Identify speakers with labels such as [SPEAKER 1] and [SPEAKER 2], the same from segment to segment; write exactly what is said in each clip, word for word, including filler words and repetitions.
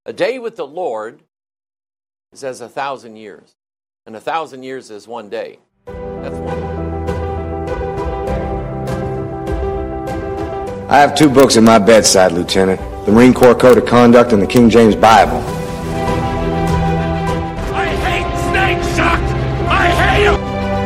[SPEAKER 1] A day with the Lord is as a thousand years, and a thousand years is one day. That's one.
[SPEAKER 2] I have two books at my bedside, Lieutenant. The Marine Corps Code of Conduct and the King James Bible.
[SPEAKER 3] I hate snakes, Chuck! I hate them!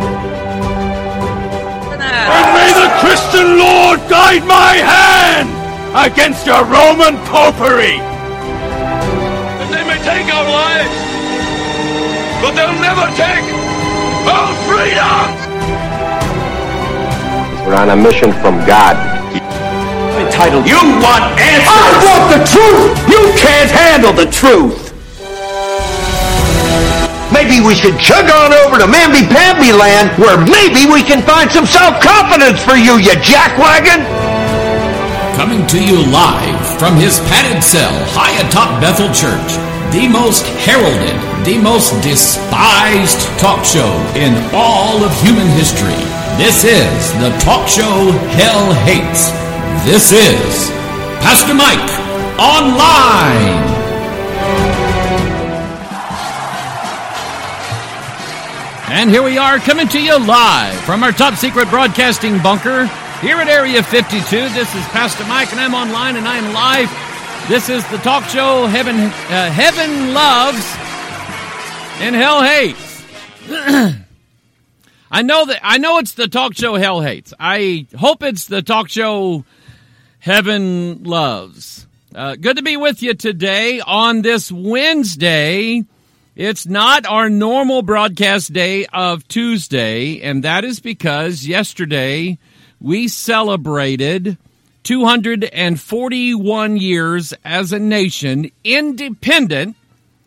[SPEAKER 3] And may the Christian Lord guide my hand against your Roman popery! And they may take our lives, but they'll never take our freedom!
[SPEAKER 2] We're on a mission from God.
[SPEAKER 3] Entitled, you want answers! I want the truth! You can't handle the truth!
[SPEAKER 4] Maybe we should chug on over to Mamby-Pamby land, where maybe we can find some self-confidence for you, you jackwagon!
[SPEAKER 5] Coming to you live from his padded cell high atop Bethel Church, the most heralded, the most despised talk show in all of human history. This is the talk show Hell Hates. This is Pastor Mike Online. And here we are coming to you live from our top secret broadcasting bunker here at Area fifty-two. This is Pastor Mike, and I'm online and I'm live. This is the talk show Heaven uh, Heaven Loves and Hell Hates. I know that I know it's the talk show Hell Hates. I hope it's the talk show Heaven Loves. Uh, good to be with you today on this Wednesday. It's not our normal broadcast day of Tuesday, and that is because yesterday we celebrated two hundred forty-one years as a nation, independent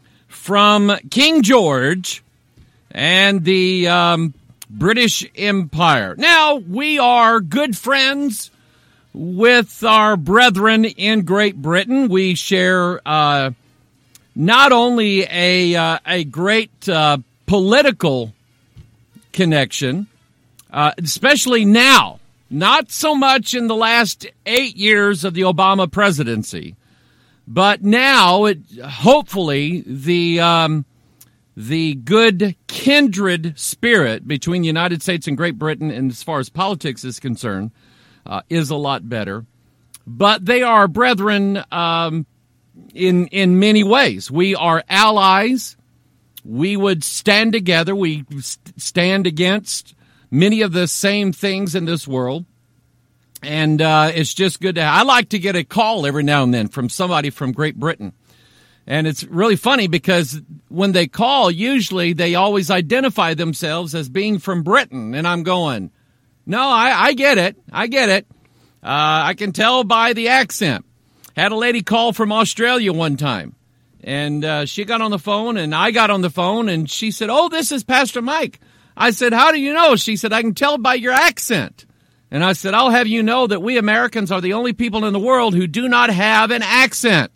[SPEAKER 5] from King George and the um, British Empire. Now, we are good friends with our brethren in Great Britain. We share uh, not only a uh, a great uh, political connection, uh, especially now, not so much in the last eight years of the Obama presidency, but now, it, hopefully, the um, the good kindred spirit between the United States and Great Britain, and as far as politics is concerned, Uh, is a lot better. But they are brethren um, in in many ways. We are allies. We would stand together. We st- stand against many of the same things in this world. And uh, it's just good to have. I like to get a call every now and then from somebody from Great Britain. And it's really funny because when they call, usually they always identify themselves as being from Britain. And I'm going, no, I, I get it. I get it. Uh, I can tell by the accent. Had a lady call from Australia one time, and uh, she got on the phone, and I got on the phone, and she said, oh, this is Pastor Mike. I said, how do you know? She said, I can tell by your accent. And I said, I'll have you know that we Americans are the only people in the world who do not have an accent.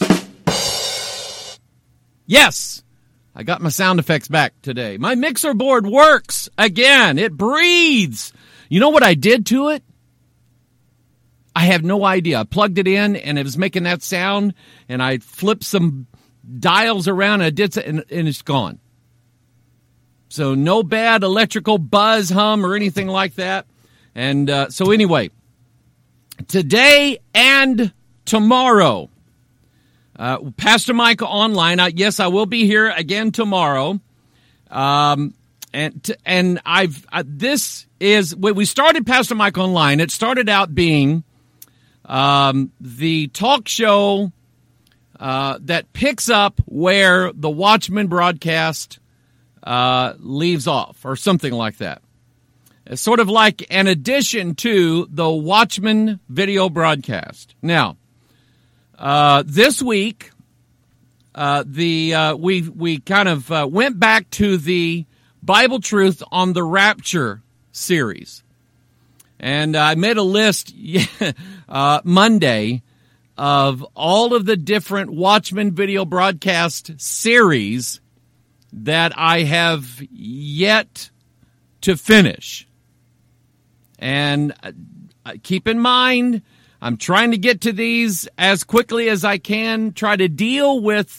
[SPEAKER 5] Yes, I got my sound effects back today. My mixer board works again. It breathes. You know what I did to it? I have no idea. I plugged it in, and it was making that sound, and I flipped some dials around, and I did, and, and it's gone. So no bad electrical buzz, hum, or anything like that. And uh, so anyway, today and tomorrow, uh, Pastor Mike Online. I, yes, I will be here again tomorrow. Um, and and I've uh, this is when we started Pastor Mike Online. It started out being um, the talk show uh, that picks up where the Watchman broadcast uh, leaves off, or something like that. It's sort of like an addition to the Watchman video broadcast. Now, uh, this week, uh, the uh, we we kind of uh, went back to the Bible Truth on the Rapture series, and I made a list uh, Monday of all of the different Watchman video broadcast series that I have yet to finish. And keep in mind, I'm trying to get to these as quickly as I can, try to deal with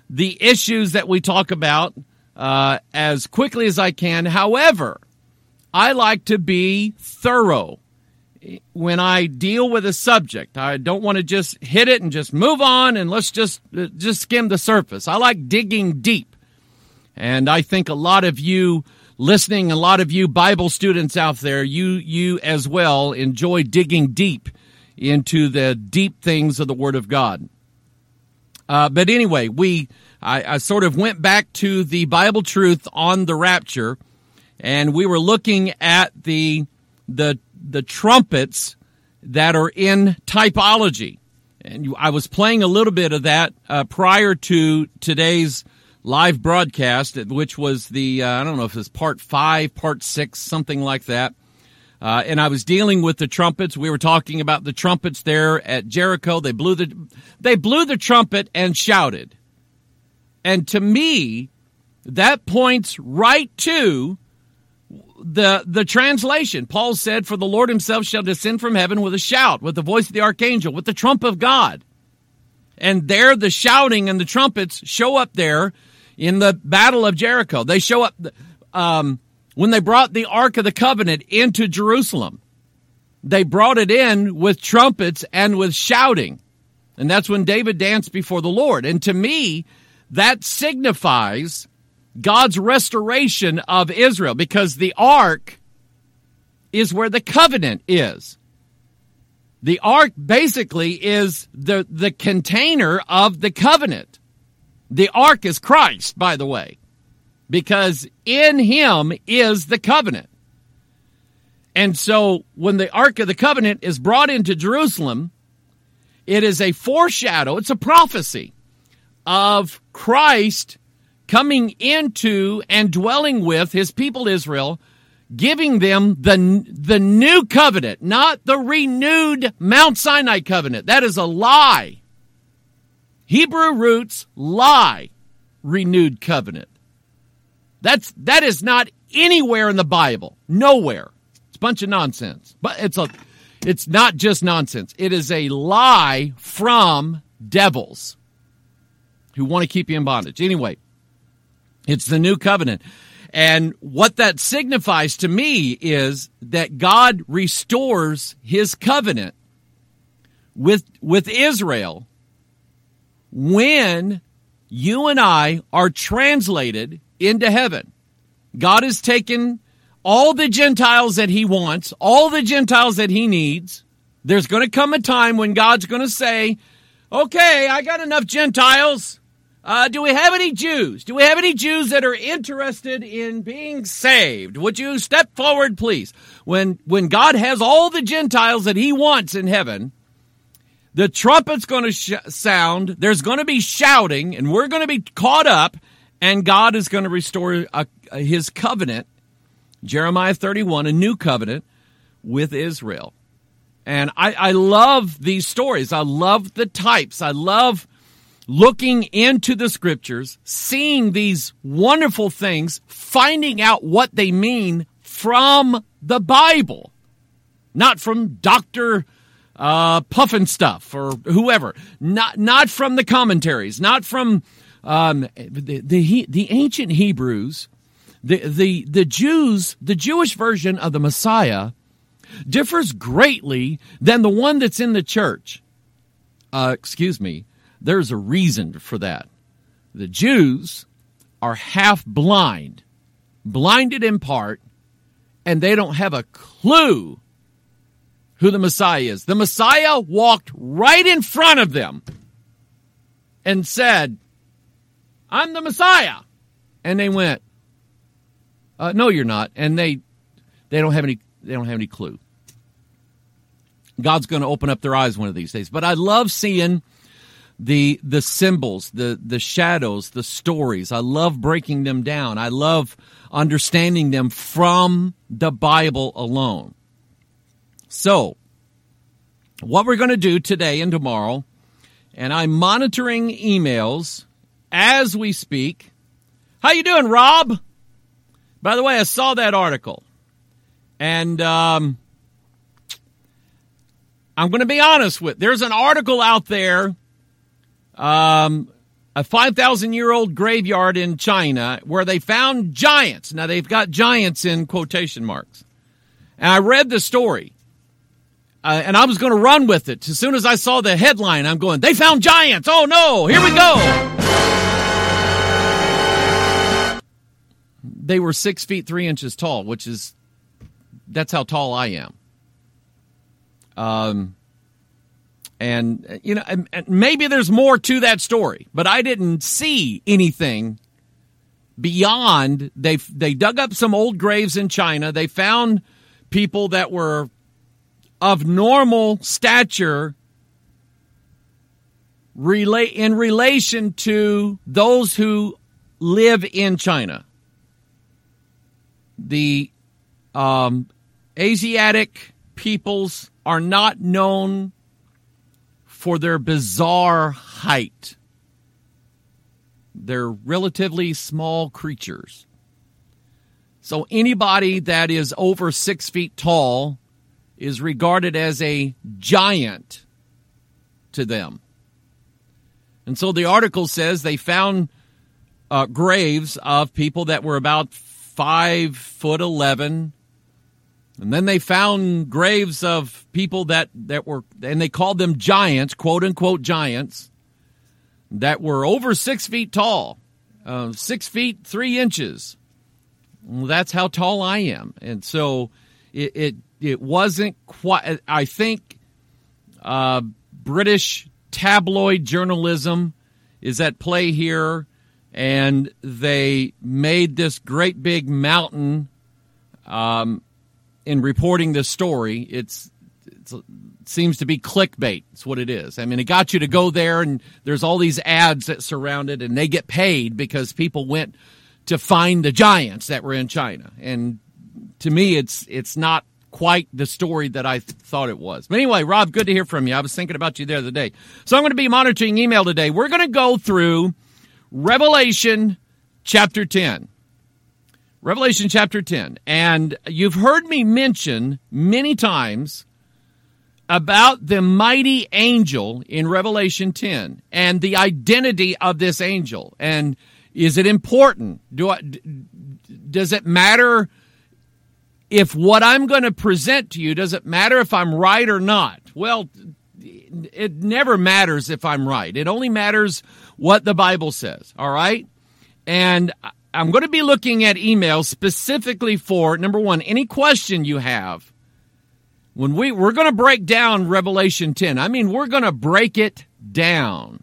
[SPEAKER 5] the issues that we talk about uh, as quickly as I can. However, I like to be thorough when I deal with a subject. I don't want to just hit it and just move on and let's just just skim the surface. I like digging deep. And I think a lot of you listening, a lot of you Bible students out there, you you as well enjoy digging deep into the deep things of the Word of God. Uh, but anyway, we I, I sort of went back to the Bible truth on the rapture, and we were looking at the the the trumpets that are in typology. And I was playing a little bit of that uh, prior to today's live broadcast, which was the, uh, I don't know if it's part five, part six, something like that. Uh, and I was dealing with the trumpets. We were talking about the trumpets there at Jericho. They blew the, they blew the trumpet and shouted. And to me, that points right to the, the translation. Paul said, "For the Lord himself shall descend from heaven with a shout, with the voice of the archangel, with the trump of God." And there the shouting and the trumpets show up there in the Battle of Jericho. They show up um, when they brought the Ark of the Covenant into Jerusalem. They brought it in with trumpets and with shouting. And that's when David danced before the Lord. And to me, that signifies God's restoration of Israel, because the Ark is where the covenant is. The Ark basically is the, the container of the covenant. The Ark is Christ, by the way, because in him is the covenant. And so when the Ark of the Covenant is brought into Jerusalem, it is a foreshadow, it's a prophecy of Christ coming into and dwelling with his people Israel, giving them the, the new covenant, not the renewed Mount Sinai covenant. That is a lie. Hebrew roots lie, renewed covenant. That's, that is not anywhere in the Bible. Nowhere. It's a bunch of nonsense. But it's a, it's not just nonsense. It is a lie from devils who want to keep you in bondage. Anyway, it's the new covenant. And what that signifies to me is that God restores his covenant with, with Israel when you and I are translated into heaven. God has taken all the Gentiles that he wants, all the Gentiles that he needs. There's going to come a time when God's going to say, okay, I got enough Gentiles. Uh, do we have any Jews? Do we have any Jews that are interested in being saved? Would you step forward, please? When, when God has all the Gentiles that he wants in heaven, the trumpet's going to sh- sound, there's going to be shouting, and we're going to be caught up, and God is going to restore a, a, his covenant, Jeremiah thirty-one, a new covenant with Israel. And I, I love these stories. I love the types. I love looking into the scriptures, seeing these wonderful things, finding out what they mean from the Bible, not from Doctor Uh, Puffin stuff or whoever, not not from the commentaries, not from um, the, the the ancient Hebrews, the the the Jews. The Jewish version of the Messiah differs greatly than the one that's in the church. Uh, excuse me. There's a reason for that. The Jews are half blind, blinded in part, and they don't have a clue who the Messiah is. The Messiah walked right in front of them and said, "I'm the Messiah." And they went, uh, "No, you're not." And they they don't have any they don't have any clue. God's going to open up their eyes one of these days. But I love seeing the the symbols, the the shadows, the stories. I love breaking them down. I love understanding them from the Bible alone. So, what we're going to do today and tomorrow, and I'm monitoring emails as we speak. How you doing, Rob? By the way, I saw that article, and um, I'm going to be honest with. There's an article out there. Um, a five thousand year old graveyard in China where they found giants. Now, they've got giants in quotation marks. And I read the story, uh, and I was going to run with it. As soon as I saw the headline, I'm going, they found giants. Oh, no, here we go. They were six feet, three inches tall, which is, that's how tall I am. Um, and, you know, and, and maybe there's more to that story, but I didn't see anything beyond, they they dug up some old graves in China. They found people that were of normal stature rela- in relation to those who live in China. The um, Asiatic peoples are not known for their bizarre height. They're relatively small creatures. So anybody that is over six feet tall is regarded as a giant to them. And so the article says they found uh, graves of people that were about five foot eleven. And then they found graves of people that, that were, and they called them giants, quote unquote giants, that were over six feet tall, uh, six feet, three inches. Well, that's how tall I am. And so it, it, it wasn't quite, I think, uh, British tabloid journalism is at play here. And they made this great big mountain, um, in reporting this story. It's, it's, it seems to be clickbait. It's what it is. I mean, it got you to go there, and there's all these ads that surround it, and they get paid because people went to find the giants that were in China. And to me, it's it's not quite the story that I th- thought it was. But anyway, Rob, good to hear from you. I was thinking about you the other day. So I'm going to be monitoring email today. We're going to go through Revelation chapter ten. Revelation chapter ten. And you've heard me mention many times about the mighty angel in Revelation ten and the identity of this angel. And is it important? Do I, does it matter if what I'm going to present to you, does it matter if I'm right or not? Well, it never matters if I'm right. It only matters what the Bible says, all right? And I'm going to be looking at emails specifically for, number one, any question you have. When we, we're going to break down Revelation ten. I mean, we're going to break it down.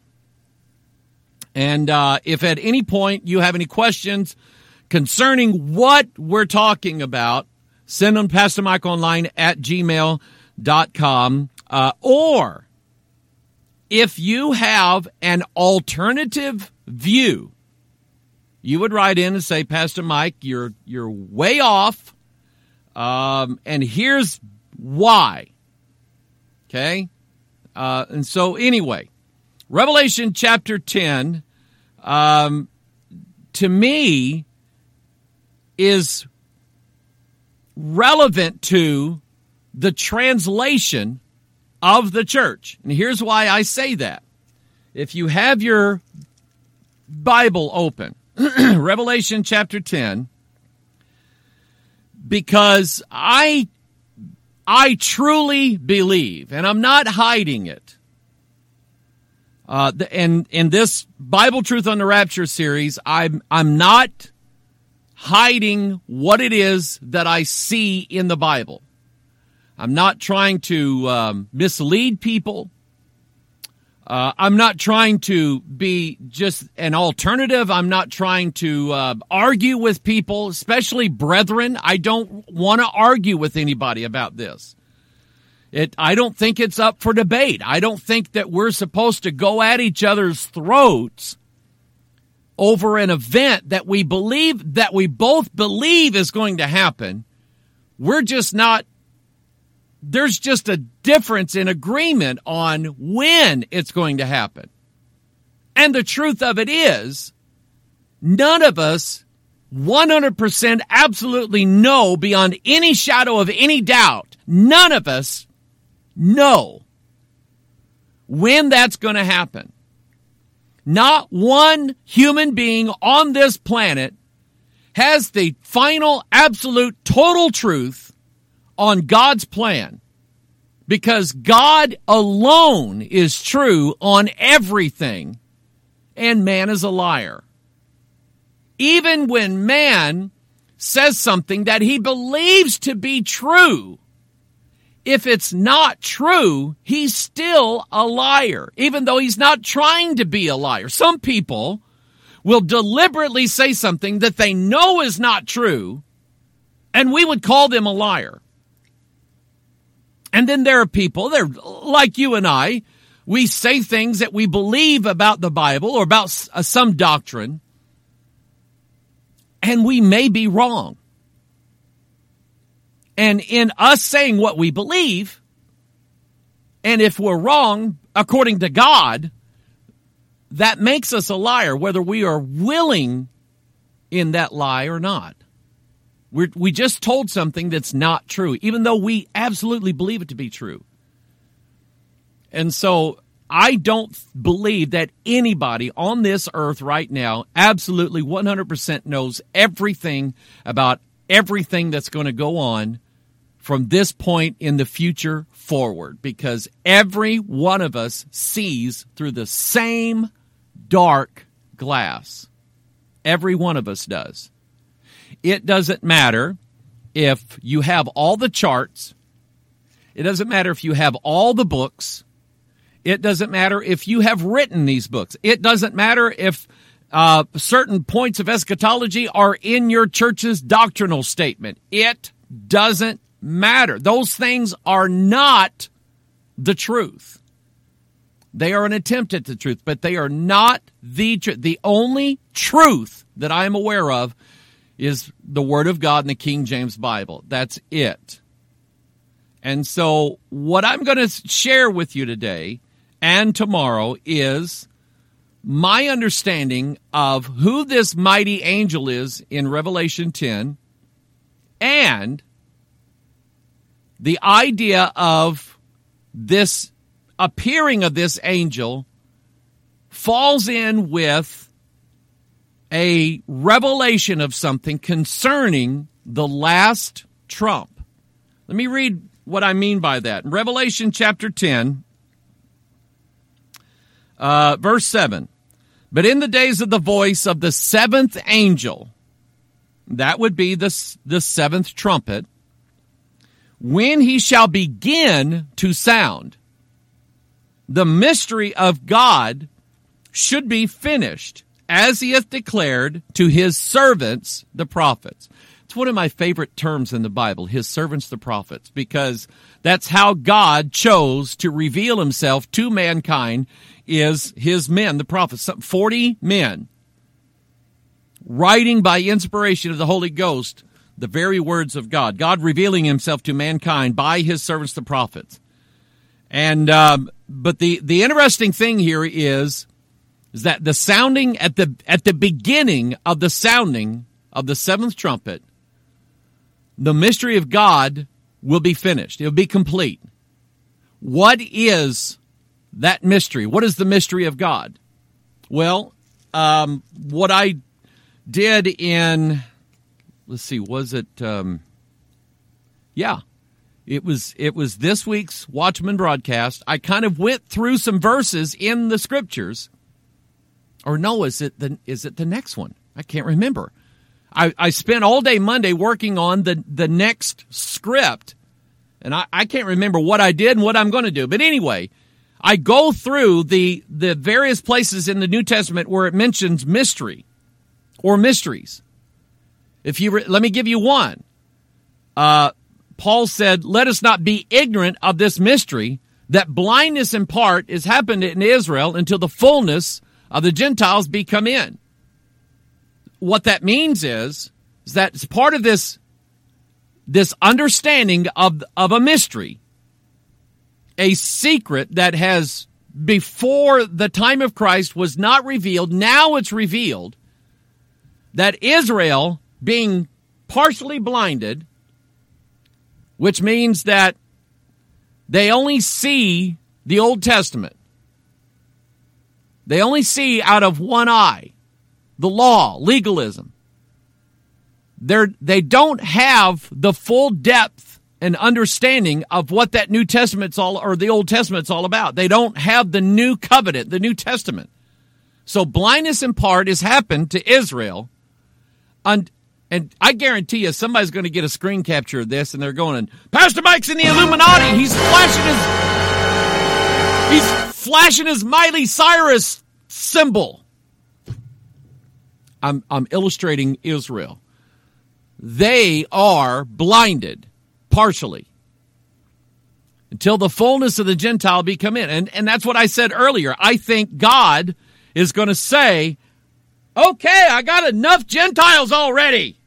[SPEAKER 5] And uh, if at any point you have any questions concerning what we're talking about, send them Pastor Mike Online at gmail dot com. Uh, or if you have an alternative view, you would write in and say, Pastor Mike, you're you're way off, um, and here's why. Okay? Uh, and so anyway, Revelation chapter ten, um, to me, is relevant to the translation of the church. And here's why I say that. If you have your Bible open, Revelation chapter ten, because I I truly believe, and I'm not hiding it, uh, and in this Bible Truth on the Rapture series, I'm I'm not hiding what it is that I see in the Bible. I'm not trying to um, mislead people. Uh, I'm not trying to be just an alternative. I'm not trying to uh, argue with people, especially brethren. I don't want to argue with anybody about this. It, I don't think it's up for debate. I don't think that we're supposed to go at each other's throats over an event that we believe, that we both believe is going to happen. We're just not, there's just a difference in agreement on when it's going to happen. And the truth of it is, none of us one hundred percent absolutely know beyond any shadow of any doubt, none of us know when that's going to happen. Not one human being on this planet has the final, absolute, total truth on God's plan. Because God alone is true on everything, and man is a liar. Even when man says something that he believes to be true, if it's not true, he's still a liar, even though he's not trying to be a liar. Some people will deliberately say something that they know is not true, and we would call them a liar. And then there are people, they're like you and I, we say things that we believe about the Bible or about some doctrine, and we may be wrong. And in us saying what we believe, and if we're wrong, according to God, that makes us a liar, whether we are willing in that lie or not. We're, we just told something that's not true, even though we absolutely believe it to be true. And so I don't believe that anybody on this earth right now absolutely one hundred percent knows everything about everything that's going to go on from this point in the future forward, because every one of us sees through the same dark glass. Every one of us does. It doesn't matter if you have all the charts. It doesn't matter if you have all the books. It doesn't matter if you have written these books. It doesn't matter if uh, certain points of eschatology are in your church's doctrinal statement. It doesn't matter. Those things are not the truth. They are an attempt at the truth, but they are not the truth. The only truth that I am aware of is the Word of God in the King James Bible. That's it. And so what I'm going to share with you today and tomorrow is my understanding of who this mighty angel is in Revelation ten, and the idea of this appearing of this angel falls in with a revelation of something concerning the last trump. Let me read what I mean by that. In Revelation chapter ten, uh, verse seven. But in the days of the voice of the seventh angel, that would be the, the seventh trumpet, when he shall begin to sound, the mystery of God should be finished, as he hath declared to his servants, the prophets. It's one of my favorite terms in the Bible, his servants, the prophets, because that's how God chose to reveal himself to mankind, is his men, the prophets, forty men, writing by inspiration of the Holy Ghost the very words of God, God revealing himself to mankind by his servants, the prophets. And um, but the, the interesting thing here is, is that the sounding at the at the beginning of the sounding of the seventh trumpet, the mystery of God will be finished. It will be complete. What is that mystery? What is the mystery of God? Well, um, what I did in, let's see, was it? Um, yeah, it was. It was this week's Watchman broadcast. I kind of went through some verses in the scriptures. Or no, is it the is it the next one? I can't remember. I, I spent all day Monday working on the, the next script, and I, I can't remember what I did and what I'm going to do. But anyway, I go through the the various places in the New Testament where it mentions mystery or mysteries. If you re, let me give you one. Uh, Paul said, "Let us not be ignorant of this mystery, that blindness in part is happened in Israel until the fullness of the Gentiles be come in." What that means is, is that it's part of this, this understanding of, of a mystery, a secret that has, before the time of Christ, was not revealed. Now it's revealed that Israel, being partially blinded, which means that they only see the Old Testament. They only see out of one eye. The law, legalism. They're, they don't have the full depth and understanding of what that New Testament's all, or the Old Testament's all about. They don't have the new covenant, the New Testament. So blindness in part has happened to Israel. And, and I guarantee you somebody's going to get a screen capture of this and they're going, Pastor Mike's in the Illuminati. He's flashing his, he's flashing his Miley Cyrus symbol. I'm, I'm illustrating Israel. They are blinded, partially, until the fullness of the Gentile be come in. And, and that's what I said earlier. I think God is going to say, okay, I got enough Gentiles already.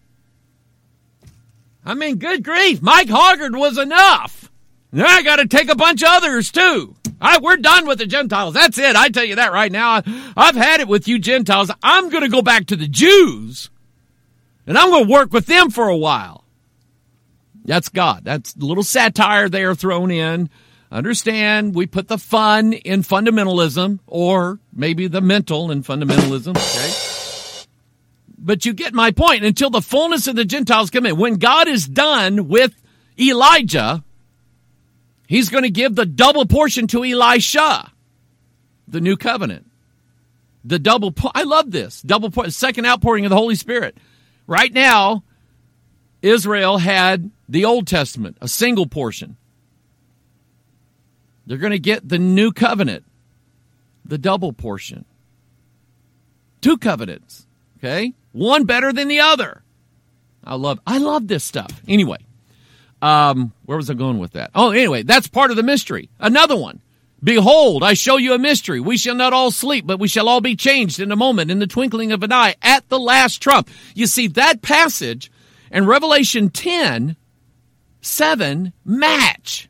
[SPEAKER 5] I mean, good grief, Mike Hoggard was enough. Now I got to take a bunch of others, too. All right, we're done with the Gentiles. That's it. I tell you that right now. I've had it with you Gentiles. I'm going to go back to the Jews, and I'm going to work with them for a while. That's God. That's a little satire there thrown in. Understand, we put the fun in fundamentalism, or maybe the mental in fundamentalism, okay? But you get my point. Until the fullness of the Gentiles come in. When God is done with Elijah, he's going to give the double portion to Elisha, the new covenant. The double, po- I love this, double po- second outpouring of the Holy Spirit. Right now, Israel had the Old Testament, a single portion. They're going to get the new covenant, the double portion. Two covenants, okay? One better than the other. I love, I love this stuff. Anyway. Um, where was I going with that? Oh, anyway, that's part of the mystery. Another one. Behold, I show you a mystery. We shall not all sleep, but we shall all be changed in a moment, in the twinkling of an eye, at the last trump. You see, that passage and Revelation ten, seven match.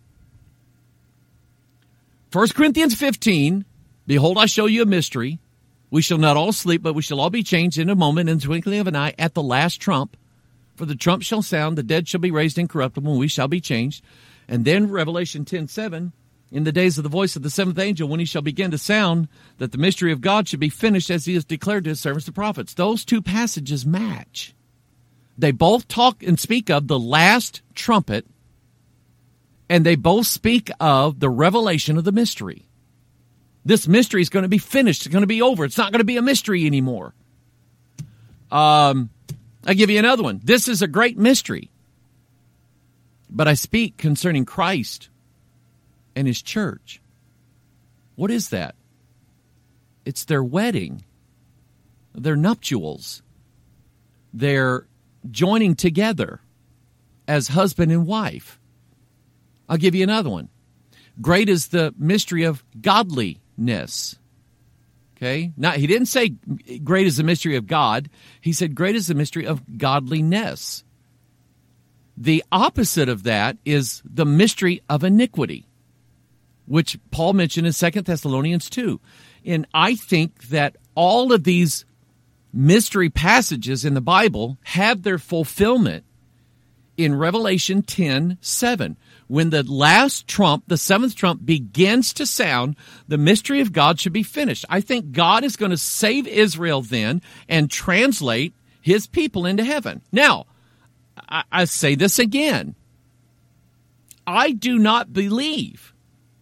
[SPEAKER 5] First Corinthians fifteen, behold, I show you a mystery. We shall not all sleep, but we shall all be changed in a moment, in the twinkling of an eye, at the last trump. For the trump shall sound, the dead shall be raised incorruptible, and we shall be changed. And then Revelation ten, seven, in the days of the voice of the seventh angel, when he shall begin to sound, that the mystery of God should be finished as he has declared to his servants the prophets. Those two passages match. They both talk and speak of the last trumpet, and they both speak of the revelation of the mystery. This mystery is going to be finished. It's going to be over. It's not going to be a mystery anymore. Um... I'll give you another one. This is a great mystery. But I speak concerning Christ and his church. What is that? It's their wedding, their nuptials, their joining together as husband and wife. I'll give you another one. Great is the mystery of godliness. Okay, now he didn't say great is the mystery of God. He said great is the mystery of godliness. The opposite of that is the mystery of iniquity, which Paul mentioned in Second Thessalonians two. And I think that all of these mystery passages in the Bible have their fulfillment in Revelation ten, seven. When the last trump, the seventh trump, begins to sound, the mystery of God should be finished. I think God is going to save Israel then and translate his people into heaven. Now, I, I say this again. I do not believe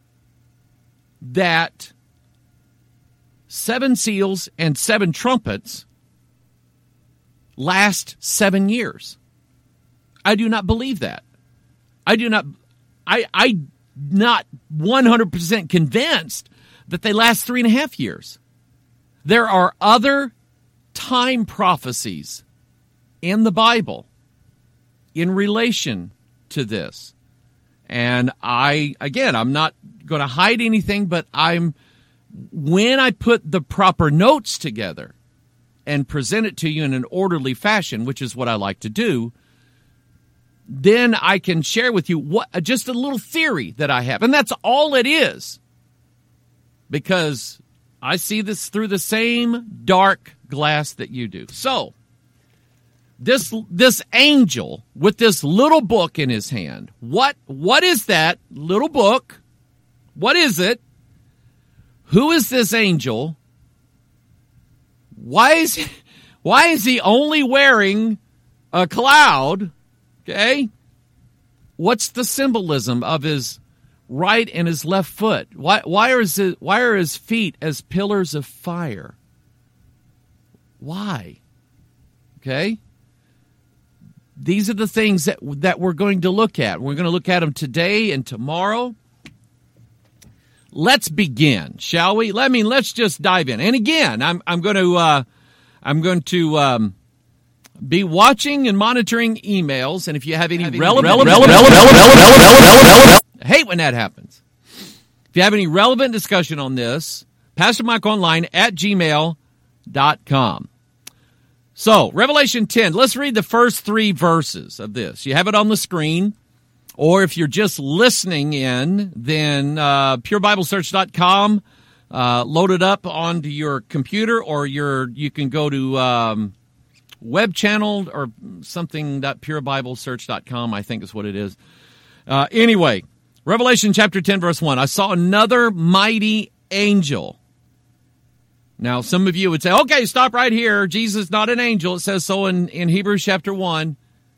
[SPEAKER 5] that seven seals and seven trumpets last seven years. I do not believe that. I do not... I, I'm not one hundred percent convinced that they last three and a half years. There are other time prophecies in the Bible in relation to this. And I, again, I'm not going to hide anything, but I'm, when I put the proper notes together and present it to you in an orderly fashion, which is what I like to do, then I can share with you what just a little theory that I have. And that's all it is. Because I see this through the same dark glass that you do. So, this this angel with this little book in his hand, what what is that little book? What is it? Who is this angel? why is why is he only wearing a cloud? Okay, what's the symbolism of his right and his left foot? Why why are his why are his feet as pillars of fire? Why? Okay. These are the things that that we're going to look at. We're going to look at them today and tomorrow. Let's begin, shall we? I mean, let's just dive in. And again, I'm I'm going to uh, I'm going to um, be watching and monitoring emails. And if you have any relevant, relevant, relevant, relevant, relevant, relevant, relevant, I hate when that happens. If you have any relevant discussion on this, Pastor Mike Online at gmail dot com. So, Revelation ten, let's read the first three verses of this. You have it on the screen, or if you're just listening in, then uh, pure bible search dot com, uh, load it up onto your computer, or your you can go to um, web channel or something pure bible search dot com, I think is what it is. Uh, anyway, Revelation chapter ten, verse one, I saw another mighty angel. Now, some of you would say, okay, stop right here. Jesus is not an angel. It says so in, in Hebrews chapter one.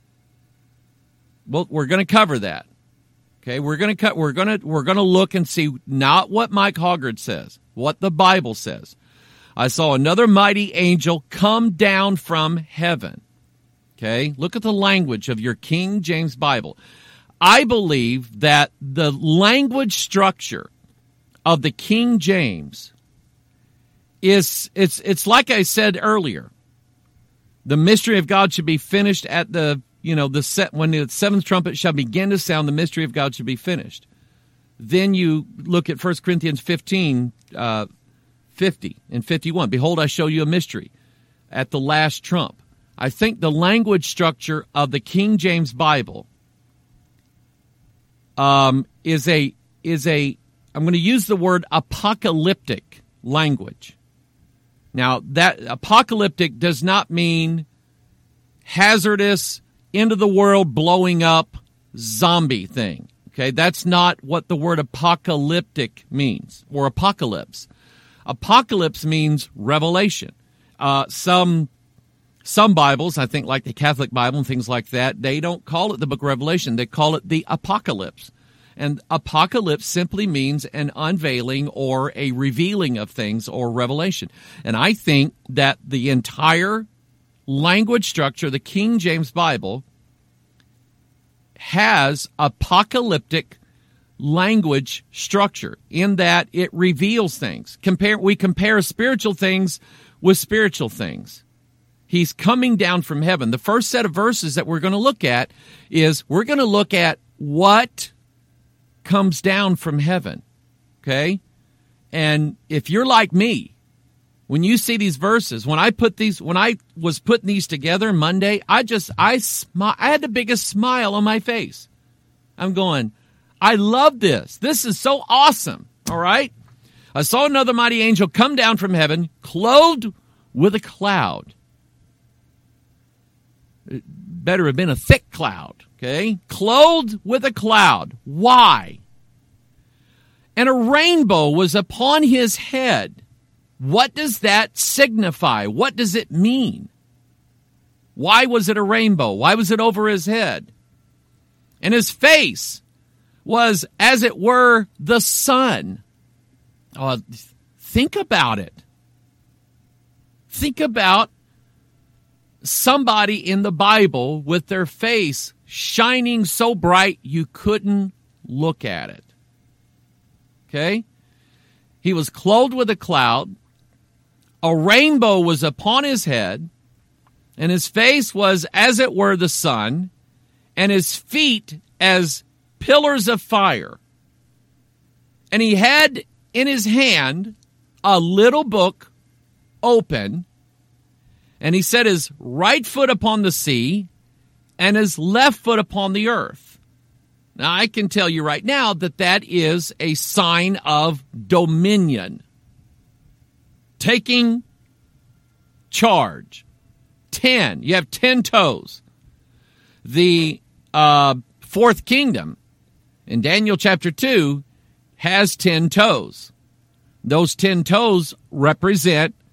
[SPEAKER 5] Well, we're going to cover that. Okay, we're going to cut. We're going to we're going to look and see not what Mike Hoggard says, what the Bible says. I saw another mighty angel come down from heaven. Okay, look at the language of your King James Bible. I believe that the language structure of the King James is it's it's like I said earlier. The mystery of God should be finished at the you know the set when the seventh trumpet shall begin to sound. The mystery of God should be finished. Then you look at First Corinthians fifteen, uh, fifty and fifty-one. Behold, I show you a mystery at the last trump. I think the language structure of the King James Bible um, is a is a I'm going to use the word apocalyptic language. Now, that apocalyptic does not mean hazardous, end of the world, blowing up, zombie thing. Okay, that's not what the word apocalyptic means, or apocalypse. Apocalypse means revelation. Uh, some some Bibles, I think like the Catholic Bible and things like that, they don't call it the book of Revelation. They call it the apocalypse. And apocalypse simply means an unveiling or a revealing of things or revelation. And I think that the entire language structure of the King James Bible has apocalyptic language structure in that it reveals things. Compare, we compare spiritual things with spiritual things. He's coming down from heaven. The first set of verses that we're going to look at is we're going to look at what comes down from heaven, okay? And if you're like me, when you see these verses, when I put these, when I was putting these together Monday, I just, I smi- I had the biggest smile on my face. I'm going, I love this. This is so awesome, all right? I saw another mighty angel come down from heaven, clothed with a cloud. It better have been a thick cloud. Okay, clothed with a cloud. Why? And a rainbow was upon his head. What does that signify? What does it mean? Why was it a rainbow? Why was it over his head? And his face was, as it were, the sun. Oh, think about it. Think about somebody in the Bible with their face shining so bright you couldn't look at it. Okay? He was clothed with a cloud. A rainbow was upon his head, and his face was, as it were, the sun, and his feet as pillars of fire. And he had in his hand a little book open, and he set his right foot upon the sea and his left foot upon the earth. Now, I can tell you right now that that is a sign of dominion. Taking charge. Ten. You have ten toes. The uh, fourth kingdom in Daniel chapter two has ten toes. Those ten toes represent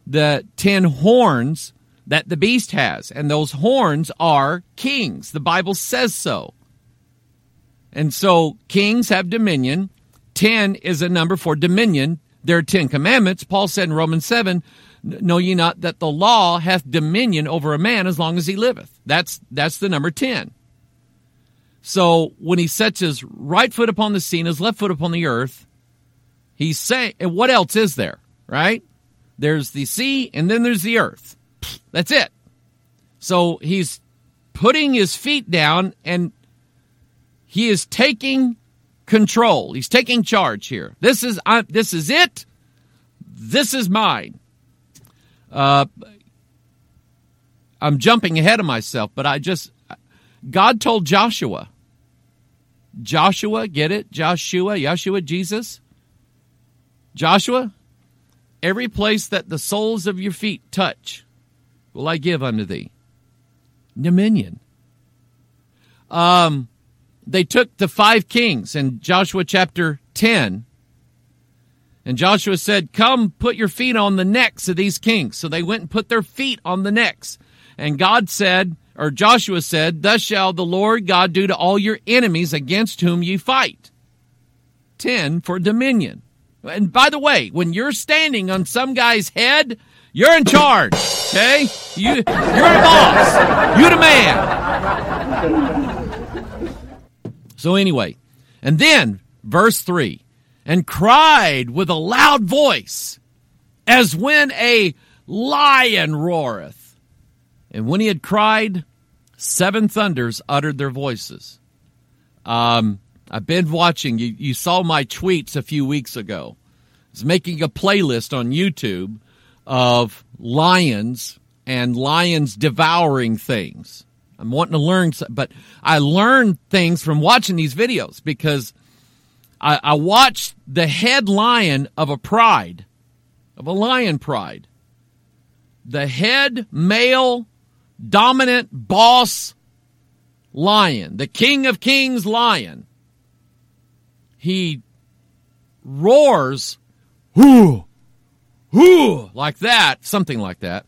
[SPEAKER 5] the ten horns that the beast has. And those horns are kings. The Bible says so. And so kings have dominion. Ten is a number for dominion. There are ten commandments. Paul said in Romans seven, know ye not that the law hath dominion over a man as long as he liveth? That's, that's the number ten. So when he sets his right foot upon the sea and his left foot upon the earth, he's saying, and what else is there, right? There's the sea and then there's the earth. That's it. So he's putting his feet down and he is taking control. He's taking charge here. This is, I, this is it. This is mine. Uh, I'm jumping ahead of myself, but I just, God told Joshua, Joshua, get it? Joshua, Yeshua, Jesus. Joshua, every place that the soles of your feet touch will I give unto thee. Dominion. Um, they took the five kings in Joshua chapter ten, and Joshua said, come put your feet on the necks of these kings. So they went and put their feet on the necks. And God said, or Joshua said, thus shall the Lord God do to all your enemies against whom you fight. Ten for dominion. And by the way, when you're standing on some guy's head, you're in charge, okay? You, you're a boss. You're the man. So anyway, and then, verse three, and cried with a loud voice, as when a lion roareth. And when he had cried, seven thunders uttered their voices. Um, I've been watching. You, you saw my tweets a few weeks ago. I was making a playlist on YouTube of lions and lions devouring things. I'm wanting to learn, but I learned things from watching these videos because I, I watched the head lion of a pride, of a lion pride. The head male dominant boss lion, the king of kings lion. He roars, whoo, whoo, like that, something like that.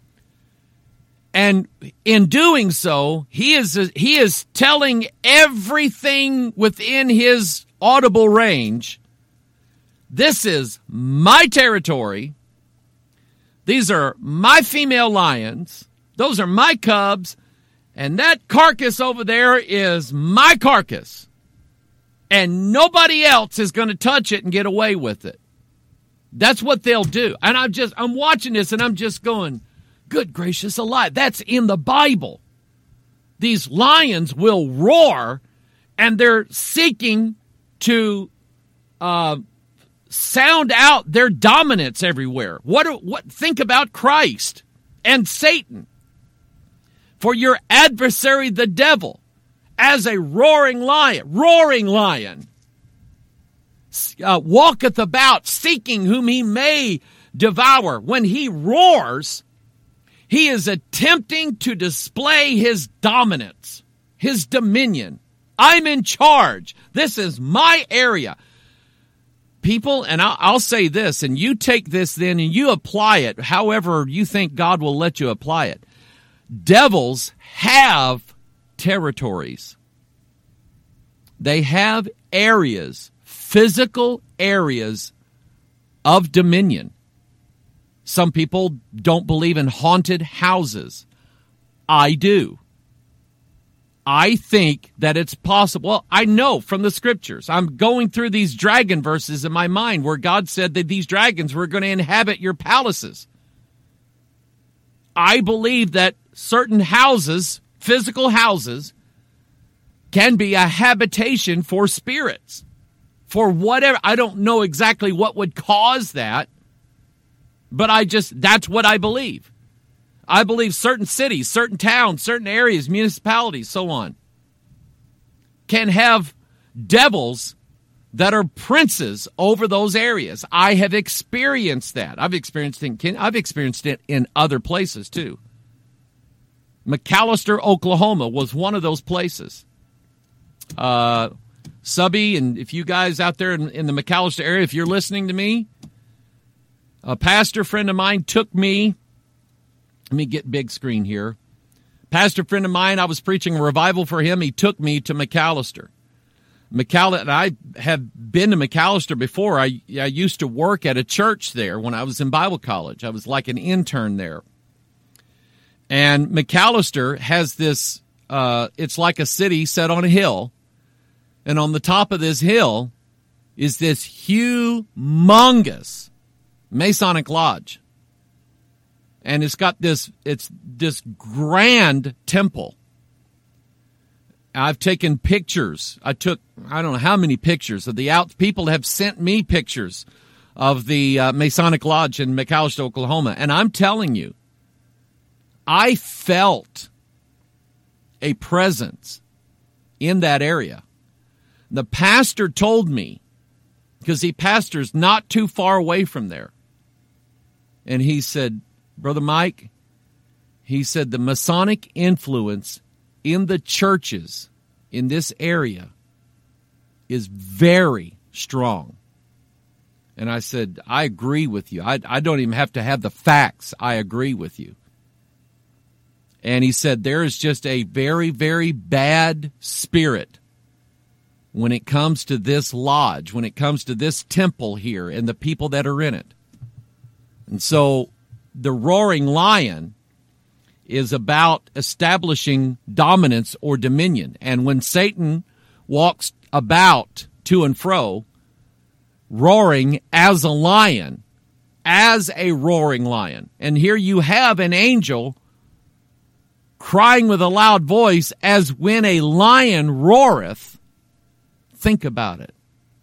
[SPEAKER 5] And in doing so, he is he is telling everything within his audible range, this is my territory. These are my female lions. Those are my cubs. And that carcass over there is my carcass. And nobody else is going to touch it and get away with it. That's what they'll do. And I'm just, I'm watching this and I'm just going, good gracious alive. That's in the Bible. These lions will roar and they're seeking to uh, sound out their dominance everywhere. What, what? Think about Christ and Satan. For your adversary, the devil, as a roaring lion, roaring lion, uh, walketh about seeking whom he may devour. When he roars, he is attempting to display his dominance, his dominion. I'm in charge. This is my area. People, and I'll, I'll say this, and you take this then and you apply it however you think God will let you apply it. Devils have territories. They have areas, physical areas of dominion. Some people don't believe in haunted houses. I do. I think that it's possible. Well, I know from the scriptures. I'm going through these dragon verses in my mind where God said that these dragons were going to inhabit your palaces. I believe that certain houses, physical houses, can be a habitation for spirits. For whatever, I don't know exactly what would cause that, but I just, that's what I believe. I believe certain cities, certain towns, certain areas, municipalities, so on, can have devils that are princes over those areas. I have experienced that. I've experienced it in, I've experienced it in other places too. McAlester, Oklahoma was one of those places. Uh, Subby, and if you guys out there in, in the McAlester area, if you're listening to me, A pastor friend of mine took me, let me get big screen here. Pastor friend of mine, I was preaching a revival for him. He took me to McAlester. McAlester, and I have been to McAlester before. I, I used to work at a church there when I was in Bible college. I was like an intern there. And McAlester has this, uh, it's like a city set on a hill. And on the top of this hill is this humongous Masonic Lodge. And it's got this, it's this grand temple. I've taken pictures. I took, I don't know how many pictures of the out. People have sent me pictures of the uh, Masonic Lodge in McAlester, Oklahoma. And I'm telling you, I felt a presence in that area. The pastor told me, because he pastors not too far away from there, and he said, Brother Mike, he said the Masonic influence in the churches in this area is very strong. And I said, I agree with you. I, I don't even have to have the facts. I agree with you. And he said there is just a very, very bad spirit when it comes to this lodge, when it comes to this temple here and the people that are in it. And so the roaring lion is about establishing dominance or dominion. And when Satan walks about to and fro, roaring as a lion, as a roaring lion, and here you have an angel crying with a loud voice as when a lion roareth. Think about it.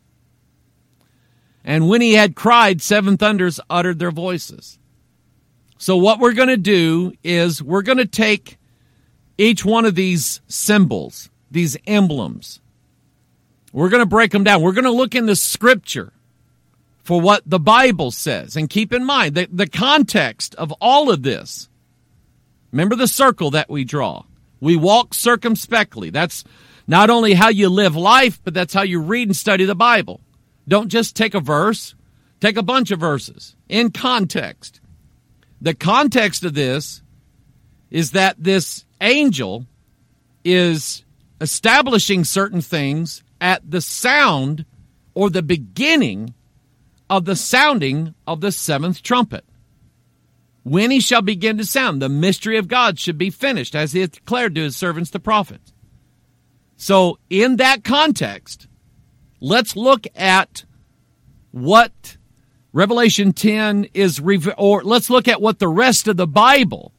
[SPEAKER 5] And when he had cried, seven thunders uttered their voices. So what we're going to do is we're going to take each one of these symbols, these emblems. We're going to break them down. We're going to look in the Scripture for what the Bible says. And keep in mind that the context of all of this, remember the circle that we draw. We walk circumspectly. That's not only how you live life, but that's how you read and study the Bible. Don't just take a verse. Take a bunch of verses in context. The context of this is that this angel is establishing certain things at the sound or the beginning of the sounding of the seventh trumpet. When he shall begin to sound, the mystery of God should be finished, as he hath declared to his servants the prophets. So in that context, let's look at what Revelation ten is, or let's look at what the rest of the Bible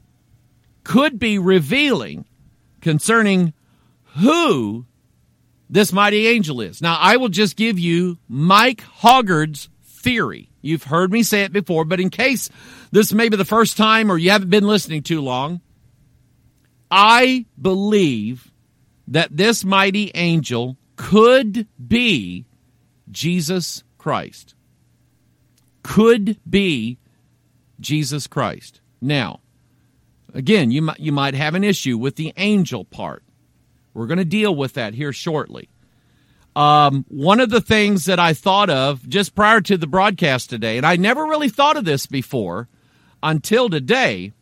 [SPEAKER 5] could be revealing concerning who this mighty angel is. Now, I will just give you Mike Hoggard's theory. You've heard me say it before, but in case this may be the first time or you haven't been listening too long, I believe that this mighty angel could be Jesus Christ. Could be Jesus Christ. Now, again, you might, you might have an issue with the angel part. We're going to deal with that here shortly. Um, one of the things that I thought of just prior to the broadcast today, and I never really thought of this before until today,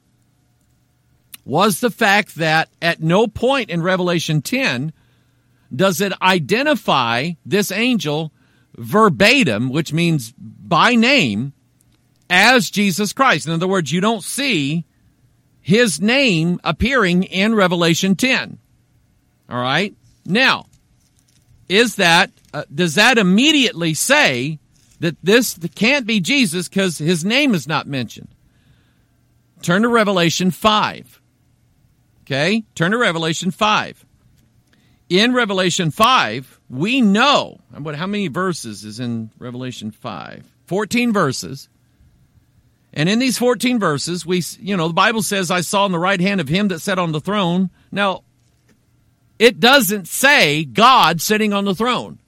[SPEAKER 5] was the fact that at no point in Revelation ten does it identify this angel verbatim, which means by name, as Jesus Christ. In other words, you don't see his name appearing in Revelation ten. All right? Now, is that, uh, does that immediately say that this can't be Jesus because his name is not mentioned? Turn to Revelation five. Okay? Turn to Revelation five. In Revelation five, we know, how many verses is in Revelation five? fourteen verses. And in these fourteen verses, we, you know, the Bible says, I saw in the right hand of him that sat on the throne. Now, it doesn't say God sitting on the throne.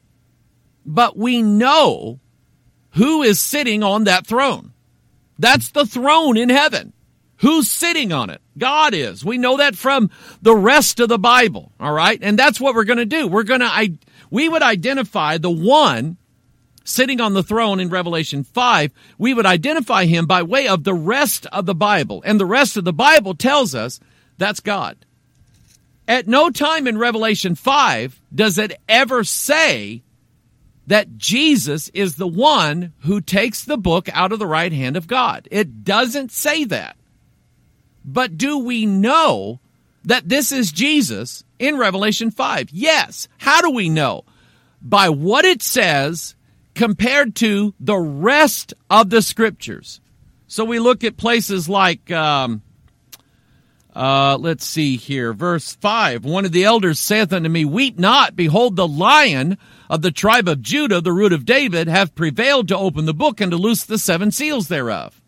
[SPEAKER 5] But we know who is sitting on that throne. That's the throne in heaven. Who's sitting on it? God is. We know that from the rest of the Bible, all right? And that's what we're going to do. We're going to, we would identify the one sitting on the throne in Revelation five, we would identify him by way of the rest of the Bible. And the rest of the Bible tells us that's God. At no time in Revelation five does it ever say that Jesus is the one who takes the book out of the right hand of God. It doesn't say that. But do we know that this is Jesus in Revelation five? Yes. How do we know? By what it says compared to the rest of the Scriptures. So we look at places like, um, uh, let's see here, verse five. One of the elders saith unto me, Weep not, behold, the Lion of the tribe of Judah, the root of David, hath prevailed to open the book and to loose the seven seals thereof.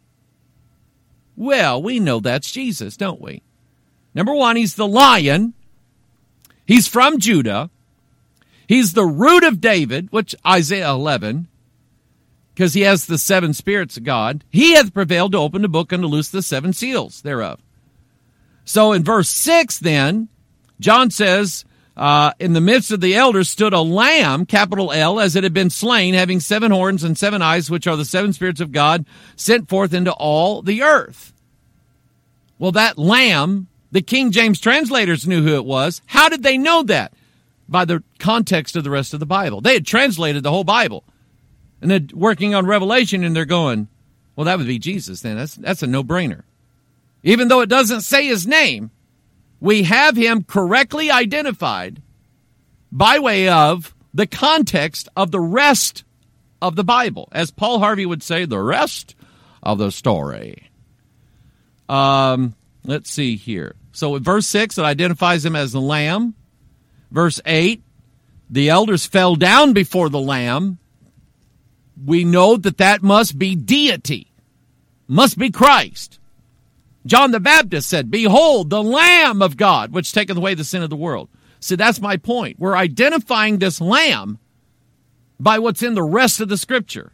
[SPEAKER 5] Well, we know that's Jesus, don't we? Number one, he's the Lion. He's from Judah. He's the root of David, which Isaiah eleven, because he has the seven spirits of God. He hath prevailed to open the book and to loose the seven seals thereof. So in verse six then, John says, uh, in the midst of the elders stood a lamb, capital L, as it had been slain, having seven horns and seven eyes, which are the seven spirits of God, sent forth into all the earth. Well, that lamb, the King James translators knew who it was. How did they know that? By the context of the rest of the Bible. They had translated the whole Bible. And they're working on Revelation, and they're going, well, that would be Jesus then. That's, that's a no-brainer. Even though it doesn't say his name, we have him correctly identified by way of the context of the rest of the Bible. As Paul Harvey would say, the rest of the story. Um, let's see here. So in verse six, it identifies him as the Lamb. Verse eight, the elders fell down before the Lamb. We know that that must be deity, must be Christ. John the Baptist said, Behold, the Lamb of God, which taketh away the sin of the world. See, that's my point. We're identifying this Lamb by what's in the rest of the Scripture.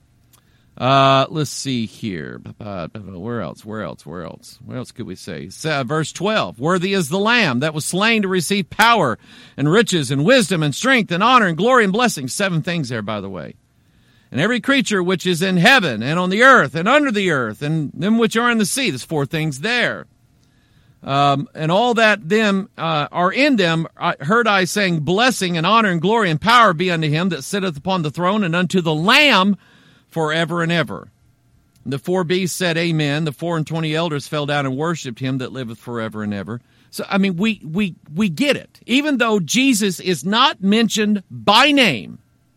[SPEAKER 5] Uh, let's see here. Where else? Where else? Where else? Where else could we say? Uh, verse twelve. Worthy is the Lamb that was slain to receive power and riches and wisdom and strength and honor and glory and blessing. Seven things there, by the way. And every creature which is in heaven and on the earth and under the earth and them which are in the sea. There's four things there. Um, and all that them uh, are in them, I heard I saying, blessing and honor and glory and power be unto him that sitteth upon the throne and unto the Lamb forever and ever. And the four beasts said, Amen. The four and twenty elders fell down and worshipped him that liveth forever and ever. So, I mean, we, we, we get it. Even though Jesus is not mentioned by name,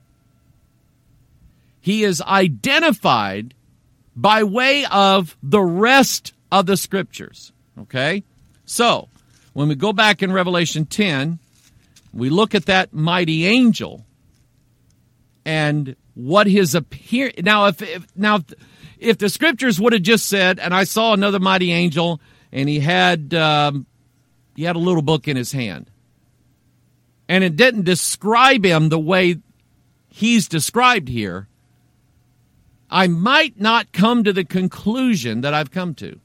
[SPEAKER 5] he is identified by way of the rest of the Scriptures. Okay? So, when we go back in Revelation ten, we look at that mighty angel and what his appear. Now, if, if now if the Scriptures would have just said, and I saw another mighty angel, and he had um, he had a little book in his hand, and it didn't describe him the way he's described here, I might not come to the conclusion that I've come to.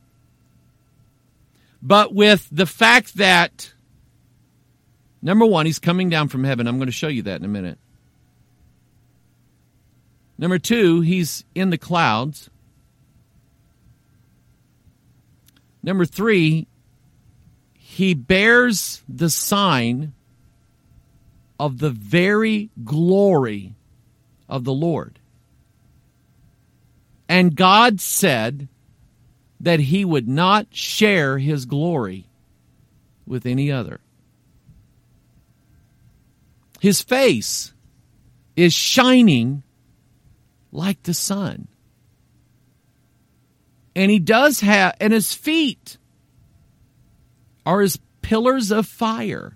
[SPEAKER 5] But with the fact that, number one, he's coming down from heaven. I'm going to show you that in a minute. Number two, he's in the clouds. Number three, he bears the sign of the very glory of the Lord. And God said that he would not share his glory with any other. His face is shining like the sun. And he does have, and his feet are as pillars of fire.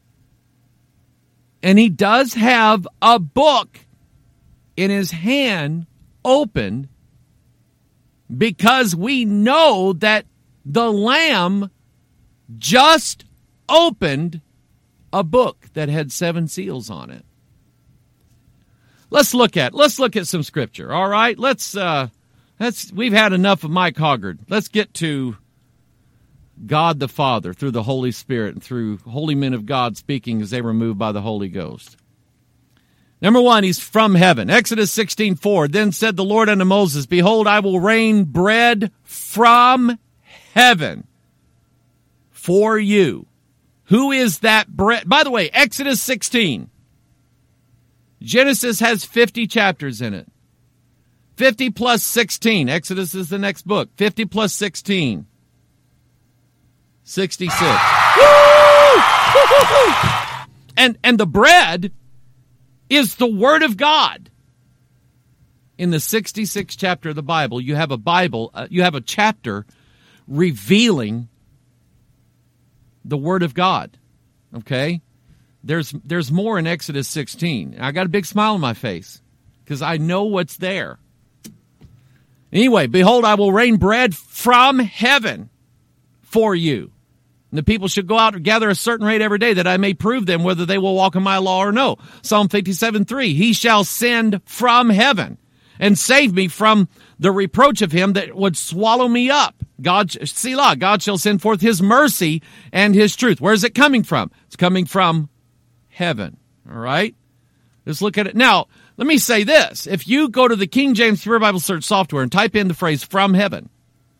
[SPEAKER 5] And he does have a book in his hand opened, because we know that the Lamb just opened a book that had seven seals on it. Let's look at let's look at some scripture. All right, let's uh, let's we've had enough of Mike Hoggard. Let's get to God the Father through the Holy Spirit and through holy men of God speaking as they were moved by the Holy Ghost. Number one, he's from heaven. Exodus sixteen four. Then said the Lord unto Moses, Behold, I will rain bread from heaven for you. Who is that bread? By the way, Exodus sixteen. Genesis has fifty chapters in it. fifty plus sixteen. Exodus is the next book. fifty plus sixteen. sixty-six. Woo! And, and the bread is the Word of God. In the sixty-sixth chapter of the Bible, you have a Bible, uh, you have a chapter revealing the Word of God. Okay? There's there's more in Exodus sixteen. I got a big smile on my face because I know what's there. Anyway, behold, I will rain bread from heaven for you. And the people should go out and gather a certain rate every day, that I may prove them whether they will walk in my law or no. Psalm fifty-seven three, he shall send from heaven and save me from the reproach of him that would swallow me up. God, Selah, God shall send forth his mercy and his truth. Where is it coming from? It's coming from heaven. All right? Let's look at it. Now, let me say this. If you go to the King James Pure Bible Search software and type in the phrase from heaven,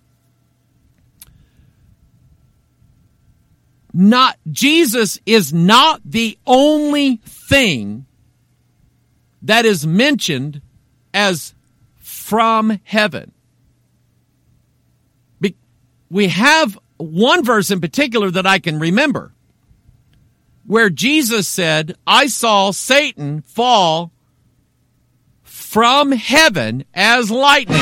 [SPEAKER 5] not Jesus is not the only thing that is mentioned as from heaven. Be- we have one verse in particular that I can remember where Jesus said, I saw Satan fall from heaven as lightning.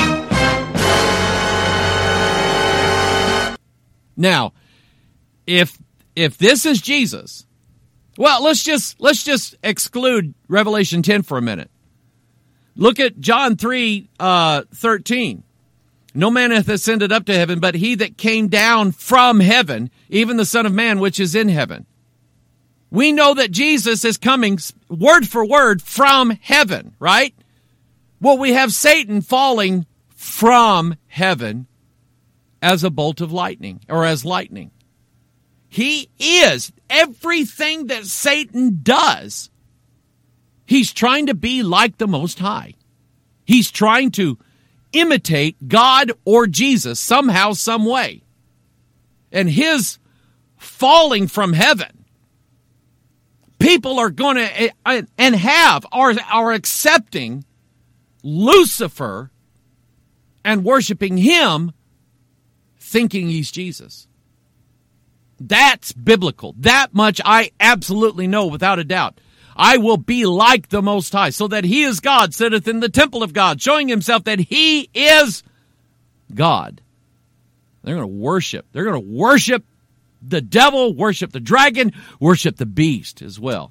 [SPEAKER 5] Now, if if this is Jesus, well, let's just let's just exclude Revelation ten for a minute. Look at John three uh, thirteen. No man hath ascended up to heaven, but he that came down from heaven, even the Son of Man which is in heaven. We know that Jesus is coming word for word from heaven, right? Well, we have Satan falling from heaven as a bolt of lightning, or as lightning. He is everything that Satan does. He's trying to be like the Most High. He's trying to imitate God or Jesus somehow, some way. And his falling from heaven, people are going to, and have, are, are accepting Lucifer and worshiping him, thinking he's Jesus. That's biblical. That much I absolutely know without a doubt. I will be like the Most High, so that he is God, sitteth in the temple of God, showing himself that he is God. They're going to worship. They're going to worship the devil, worship the dragon, worship the beast as well.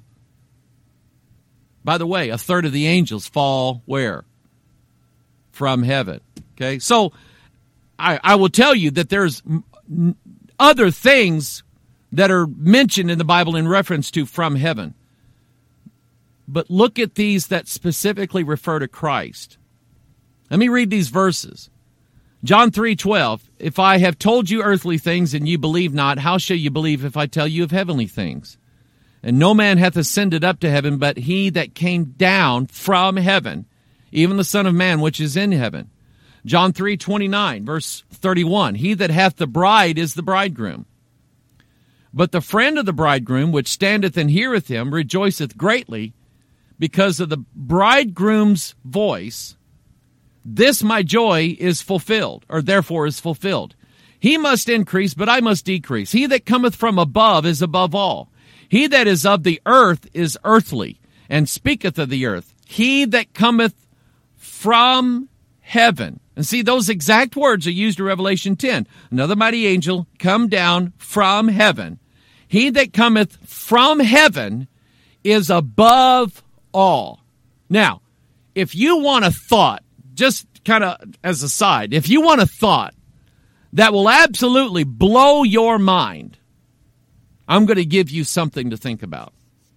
[SPEAKER 5] By the way, a third of the angels fall where? From heaven. Okay, so I, I will tell you that there's other things that are mentioned in the Bible in reference to from heaven. But look at these that specifically refer to Christ. Let me read these verses. John three twelve, if I have told you earthly things and you believe not, how shall you believe if I tell you of heavenly things? And no man hath ascended up to heaven, but he that came down from heaven, even the Son of Man which is in heaven. John three twenty-nine, verse thirty-one, he that hath the bride is the bridegroom. But the friend of the bridegroom, which standeth and heareth him, rejoiceth greatly because of the bridegroom's voice. This my joy is fulfilled, or therefore is fulfilled. He must increase, but I must decrease. He that cometh from above is above all. He that is of the earth is earthly, and speaketh of the earth. He that cometh from heaven. And see, those exact words are used in Revelation ten. Another mighty angel come down from heaven. He that cometh from heaven is above all. Now, if you want a thought, just kind of as a side, if you want a thought that will absolutely blow your mind, I'm going to give you something to think about.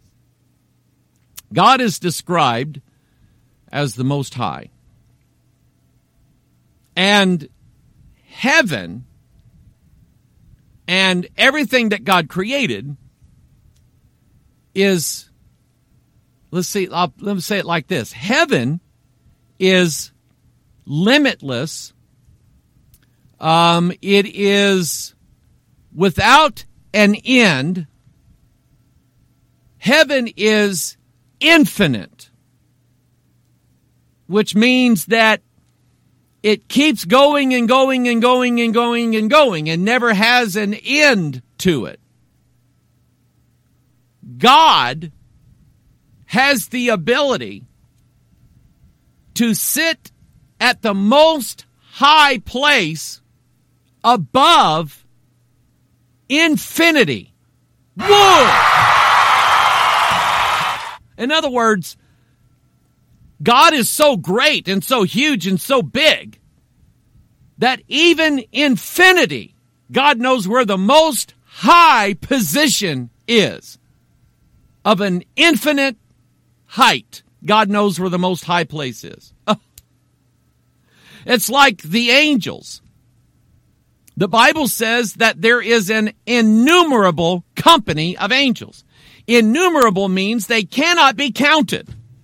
[SPEAKER 5] God is described as the Most High. And heaven and everything that God created is let's see, I'll, let me say it like this. Heaven is limitless. Um, it is without an end. Heaven is infinite, which means that it keeps going and going and going and going and going and never has an end to it. God has the ability to sit at the most high place above infinity. Whoa! In other words, God is so great and so huge and so big that even infinity, God knows where the most high position is. Of an infinite height, God knows where the most high place is. It's like the angels. The Bible says that there is an innumerable company of angels. Innumerable means they cannot be counted.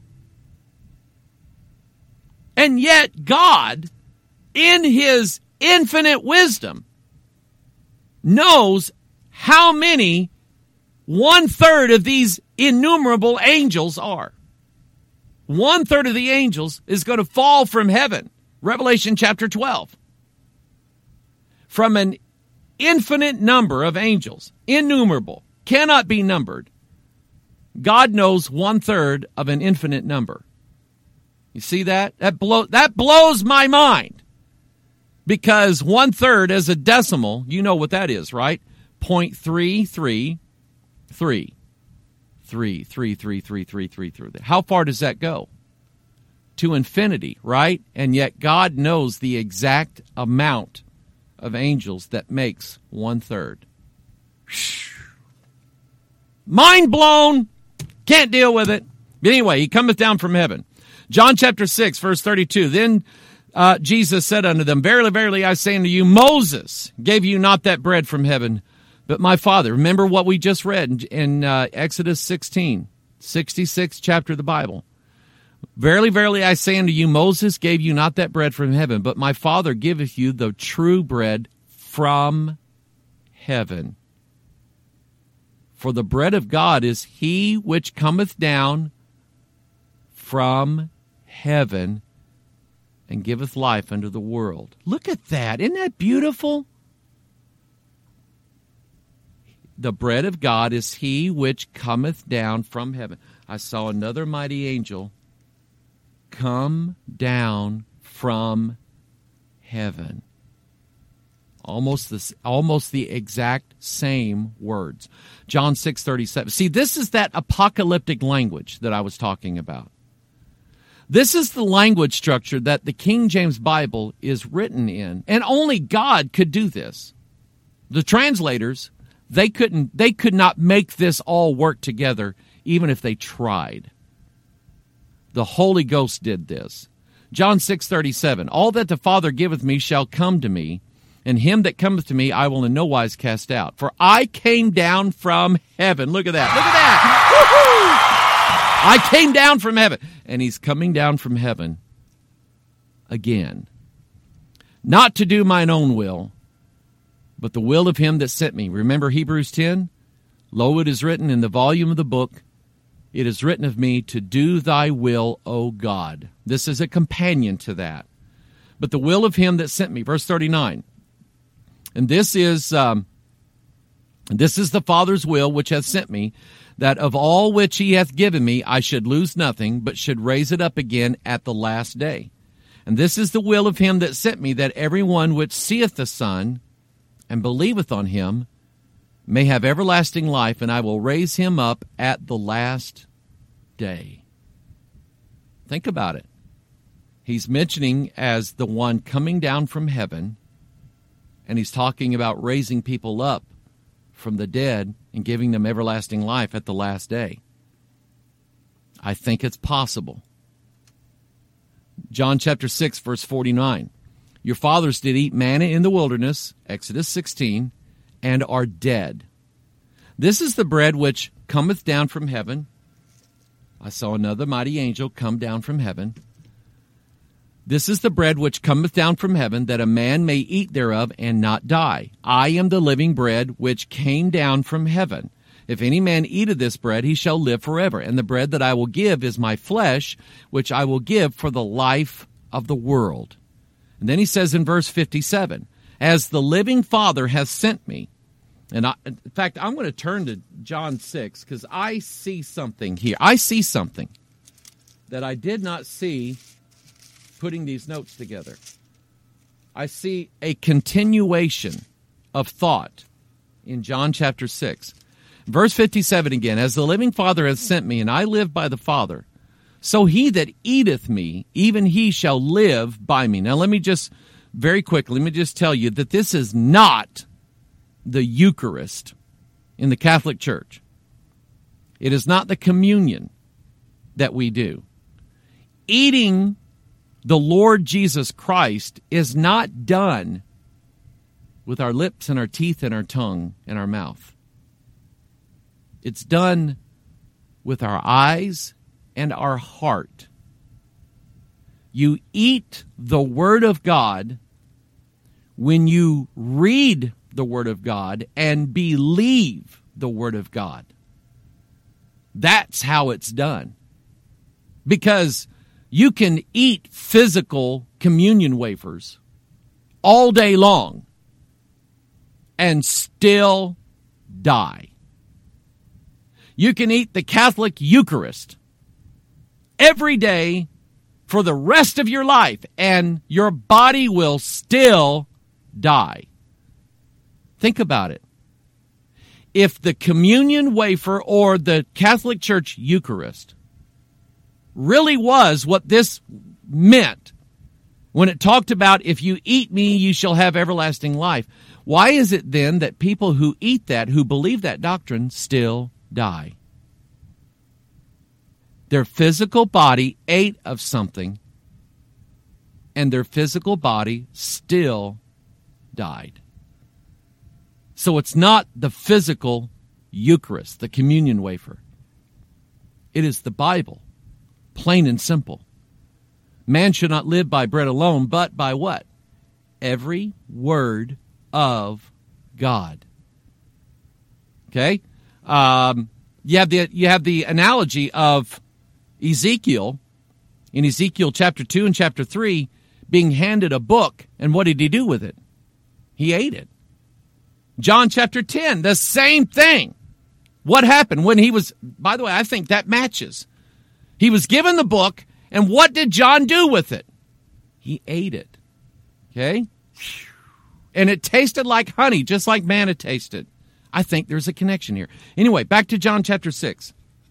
[SPEAKER 5] And yet God, in his infinite wisdom, knows how many one-third of these innumerable angels are. One-third of the angels is going to fall from heaven. Revelation chapter twelve. From an infinite number of angels, innumerable, cannot be numbered, God knows one-third of an infinite number. You see that? That, blow, that blows my mind. Because one-third as a decimal, you know what that is, right? point three three three. Three, three, three, three, three, three, three. How far does that go? To infinity, right? And yet God knows the exact amount of angels that makes one-third. Mind blown. Can't deal with it. But anyway, he cometh down from heaven. John chapter six, verse thirty-two. Then uh, Jesus said unto them, Verily, verily, I say unto you, Moses gave you not that bread from heaven, but my Father. Remember what we just read in, in uh, Exodus sixteen, sixty-sixth chapter of the Bible. Verily, verily, I say unto you, Moses gave you not that bread from heaven, but my Father giveth you the true bread from heaven. For the bread of God is he which cometh down from heaven and giveth life unto the world. Look at that. Isn't that beautiful? The bread of God is he which cometh down from heaven. I saw another mighty angel come down from heaven. Almost the, almost the exact same words. John six thirty-seven. See, this is that apocalyptic language that I was talking about. This is the language structure that the King James Bible is written in, and only God could do this. The translators, they couldn't, they could not make this all work together, even if they tried. The Holy Ghost did this. John six thirty-seven. All that the Father giveth me shall come to me, and him that cometh to me I will in no wise cast out. For I came down from heaven. Look at that. Look at that. Woo-hoo! I came down from heaven. And he's coming down from heaven again. Not to do mine own will, but the will of him that sent me. Remember Hebrews ten? Lo, it is written in the volume of the book, it is written of me to do thy will, O God. This is a companion to that. But the will of him that sent me. Verse thirty-nine. And this is um, this is the Father's will which hath sent me, that of all which he hath given me I should lose nothing, but should raise it up again at the last day. And this is the will of him that sent me, that every one which seeth the Son and believeth on him may have everlasting life, and I will raise him up at the last day. Think about it. He's mentioning as the one coming down from heaven, and he's talking about raising people up from the dead and giving them everlasting life at the last day. I think it's possible. John chapter six, verse forty-nine. Your fathers did eat manna in the wilderness, Exodus sixteen, and are dead. This is the bread which cometh down from heaven, I saw another mighty angel come down from heaven. This is the bread which cometh down from heaven, that a man may eat thereof and not die. I am the living bread which came down from heaven. If any man eat of this bread, he shall live forever. And the bread that I will give is my flesh, which I will give for the life of the world. And then he says in verse fifty-seven, as the living Father has sent me. And I, in fact, I'm going to turn to John six, because I see something here. I see something that I did not see putting these notes together. I see a continuation of thought in John chapter six. Verse fifty-seven again, as the living Father hath sent me, and I live by the Father, so he that eateth me, even he shall live by me. Now let me just, very quickly, let me just tell you that this is not the Eucharist in the Catholic Church. It is not the communion that we do. Eating the Lord Jesus Christ is not done with our lips and our teeth and our tongue and our mouth. It's done with our eyes and our heart. You eat the Word of God when you read the Word of God and believe the Word of God. That's how it's done. Because you can eat physical communion wafers all day long and still die. You can eat the Catholic Eucharist every day for the rest of your life, and your body will still die. Think about it. If the communion wafer or the Catholic Church Eucharist really was what this meant when it talked about, if you eat me, you shall have everlasting life, why is it then that people who eat that, who believe that doctrine, still die? Their physical body ate of something, and their physical body still died. So it's not the physical Eucharist, the communion wafer. It is the Bible, plain and simple. Man should not live by bread alone, but by what? Every word of God. Okay? Um, you have the you have the analogy of Ezekiel, in Ezekiel chapter two and chapter three, being handed a book, and what did he do with it? He ate it. John chapter ten, the same thing. What happened when he was, by the way, I think that matches. He was given the book, and what did John do with it? He ate it. Okay? And it tasted like honey, just like manna tasted. I think there's a connection here. Anyway, back to John chapter six.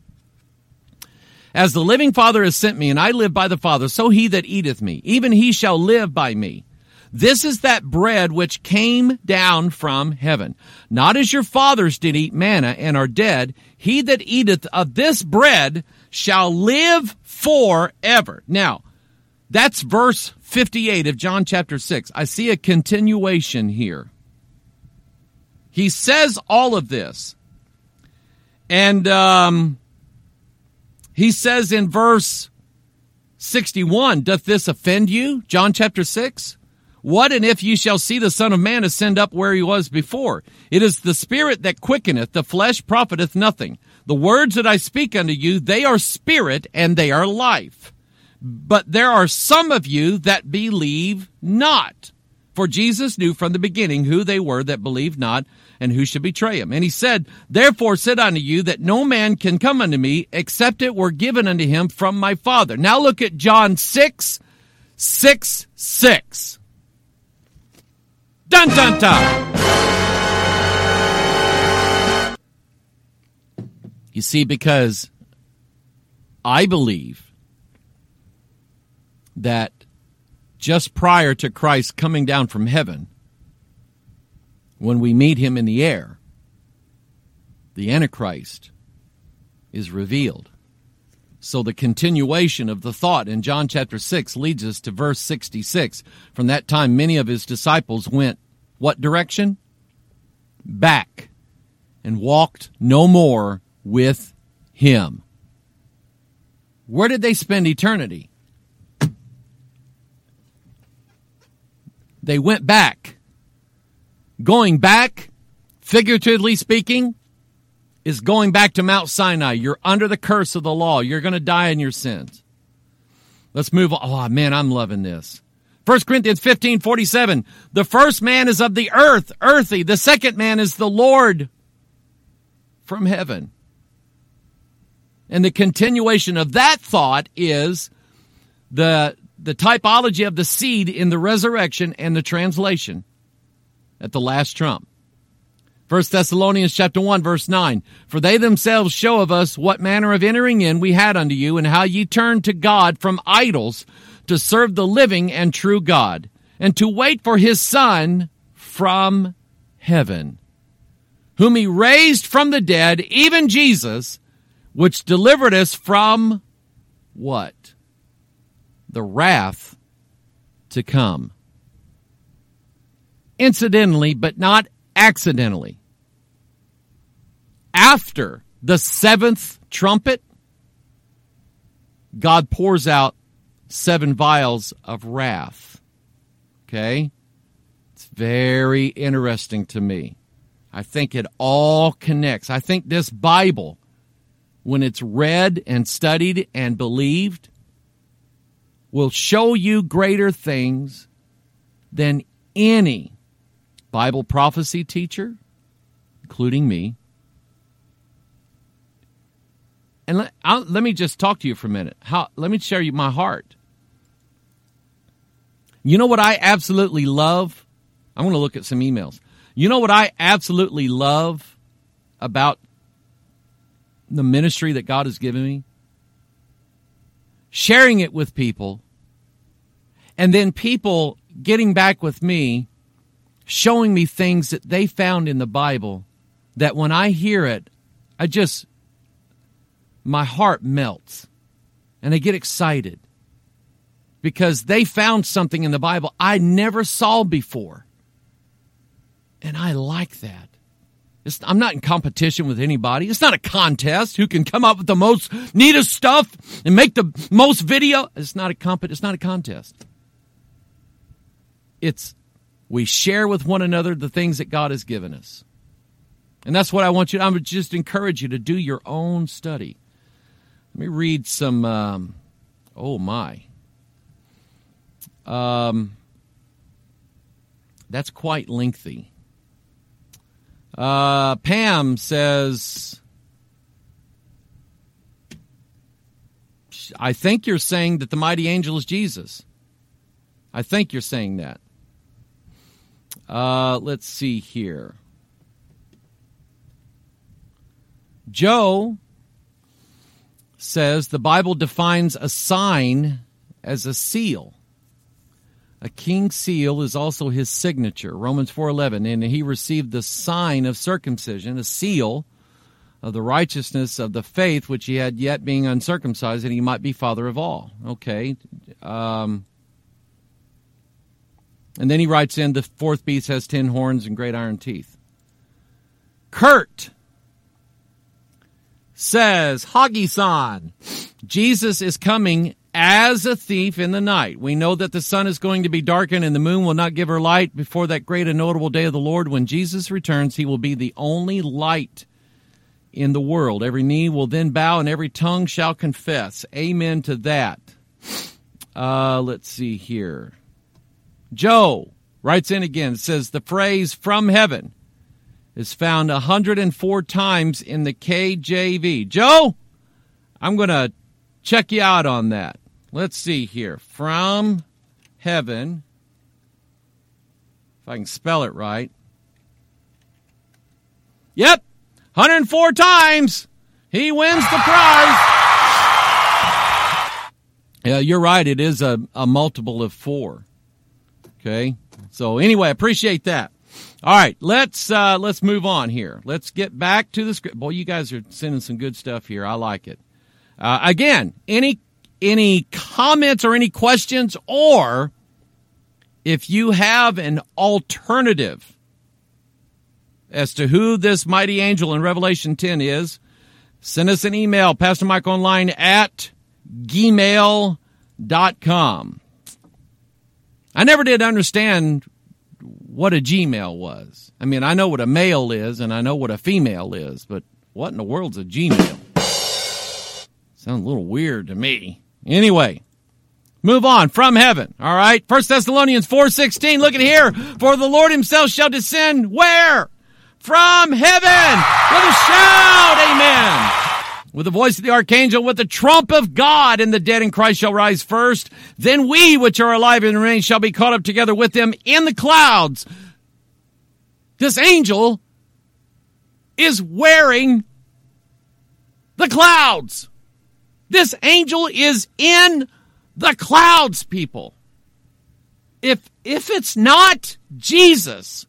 [SPEAKER 5] As the living Father has sent me, and I live by the Father, so he that eateth me, even he shall live by me. This is that bread which came down from heaven. Not as your fathers did eat manna and are dead. He that eateth of this bread shall live forever. Now, that's verse fifty-eight of John chapter six. I see a continuation here. He says all of this. And um, he says in verse sixty-one, doth this offend you? John chapter six. What and if ye shall see the Son of Man ascend up where he was before? It is the Spirit that quickeneth, the flesh profiteth nothing. The words that I speak unto you, they are spirit and they are life. But there are some of you that believe not. For Jesus knew from the beginning who they were that believed not, and who should betray him. And he said, therefore said unto you that no man can come unto me, except it were given unto him from my Father. Now look at John six, six, six. Dun, dun, dun. You see, because I believe that just prior to Christ coming down from heaven, when we meet him in the air, the Antichrist is revealed. So the continuation of the thought in John chapter six leads us to verse sixty-six. From that time, many of his disciples went what direction? Back, and walked no more with him. Where did they spend eternity? They went back. Going back, figuratively speaking, is going back to Mount Sinai. You're under the curse of the law. You're going to die in your sins. Let's move on. Oh, man, I'm loving this. First Corinthians fifteen forty-seven. The first man is of the earth, earthy. The second man is the Lord from heaven. And the continuation of that thought is the, the typology of the seed in the resurrection and the translation at the last trump. First Thessalonians chapter one, verse nine. For they themselves show of us what manner of entering in we had unto you, and how ye turned to God from idols to serve the living and true God, and to wait for his Son from heaven, whom he raised from the dead, even Jesus, which delivered us from what? The wrath to come. Incidentally, but not accidentally. After the seventh trumpet, God pours out seven vials of wrath. Okay? It's very interesting to me. I think it all connects. I think this Bible, when it's read and studied and believed, will show you greater things than any Bible prophecy teacher, including me. And let, I'll, let me just talk to you for a minute. How, let me share you my heart. You know what I absolutely love? I'm going to look at some emails. You know what I absolutely love about the ministry that God has given me? Sharing it with people, and then people getting back with me, showing me things that they found in the Bible that when I hear it, I just, my heart melts and I get excited because they found something in the Bible I never saw before. And I like that. It's, I'm not in competition with anybody. It's not a contest who can come up with the most neatest stuff and make the most video. It's not a comp- It's not a contest. It's we share with one another the things that God has given us. And that's what I want you to, I would just encourage you to do your own study. Let me read some, um, oh my. Um, that's quite lengthy. Uh, Pam says, I think you're saying that the mighty angel is Jesus. I think you're saying that. Uh, let's see here. Joe says the Bible defines a sign as a seal. A king's seal is also his signature, Romans four eleven, and he received the sign of circumcision, a seal of the righteousness of the faith which he had yet being uncircumcised, and he might be father of all. Okay. Um, and then he writes in, the fourth beast has ten horns and great iron teeth. Kurt says, Hagi-san, Jesus is coming as a thief in the night. We know that the sun is going to be darkened and the moon will not give her light before that great and notable day of the Lord. When Jesus returns, he will be the only light in the world. Every knee will then bow and every tongue shall confess. Amen to that. Uh, let's see here. Joe writes in again. It says the phrase from heaven is found one hundred four times in the K J V. Joe, I'm going to check you out on that. Let's see here. From heaven. If I can spell it right. Yep. one hundred four times. He wins the prize. Yeah, you're right. It is a, a multiple of four. Okay. So anyway, appreciate that. All right, let's uh, let's move on here. Let's get back to the script. Boy, you guys are sending some good stuff here. I like it. Uh, again, any any comments or any questions, or if you have an alternative as to who this mighty angel in Revelation ten is, send us an email, Pastor Mike Online at gmail dot com. I never did understand what a Gmail was. I mean, I know what a male is, and I know what a female is, but what in the world's a Gmail? Sounds a little weird to me. Anyway, move on. From heaven, all right? First Thessalonians four sixteen, look at here. For the Lord himself shall descend where? From heaven with a shout, amen. With the voice of the archangel, with the trump of God, and the dead in Christ shall rise first. Then we, which are alive and remain, shall be caught up together with them in the clouds. This angel is wearing the clouds. This angel is in the clouds, people. If, if it's not Jesus,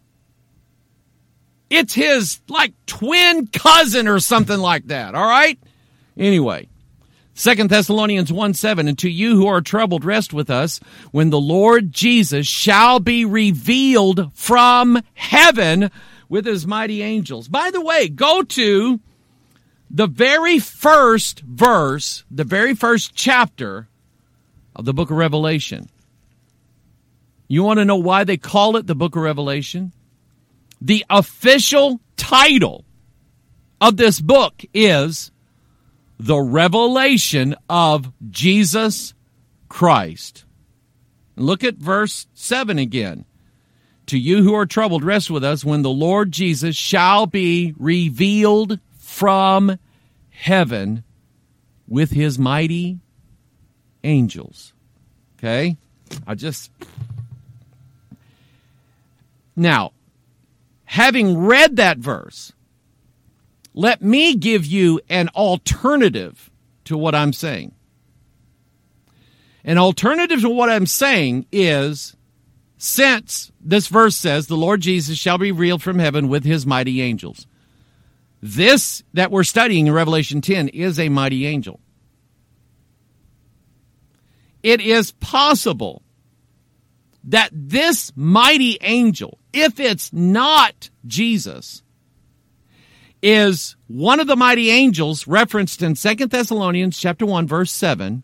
[SPEAKER 5] it's his, like, twin cousin or something like that, all right? Anyway, Second Thessalonians one seven, and to you who are troubled, rest with us when the Lord Jesus shall be revealed from heaven with his mighty angels. By the way, go to the very first verse, the very first chapter of the book of Revelation. You want to know why they call it the book of Revelation? The official title of this book is The Revelation of Jesus Christ. Look at verse seven again. To you who are troubled, rest with us when the Lord Jesus shall be revealed from heaven with his mighty angels. Okay? I just... Now, having read that verse, let me give you an alternative to what I'm saying. An alternative to what I'm saying is, since this verse says, the Lord Jesus shall be revealed from heaven with his mighty angels. This that we're studying in Revelation ten is a mighty angel. It is possible that this mighty angel, if it's not Jesus, is one of the mighty angels referenced in Second Thessalonians chapter one, verse seven,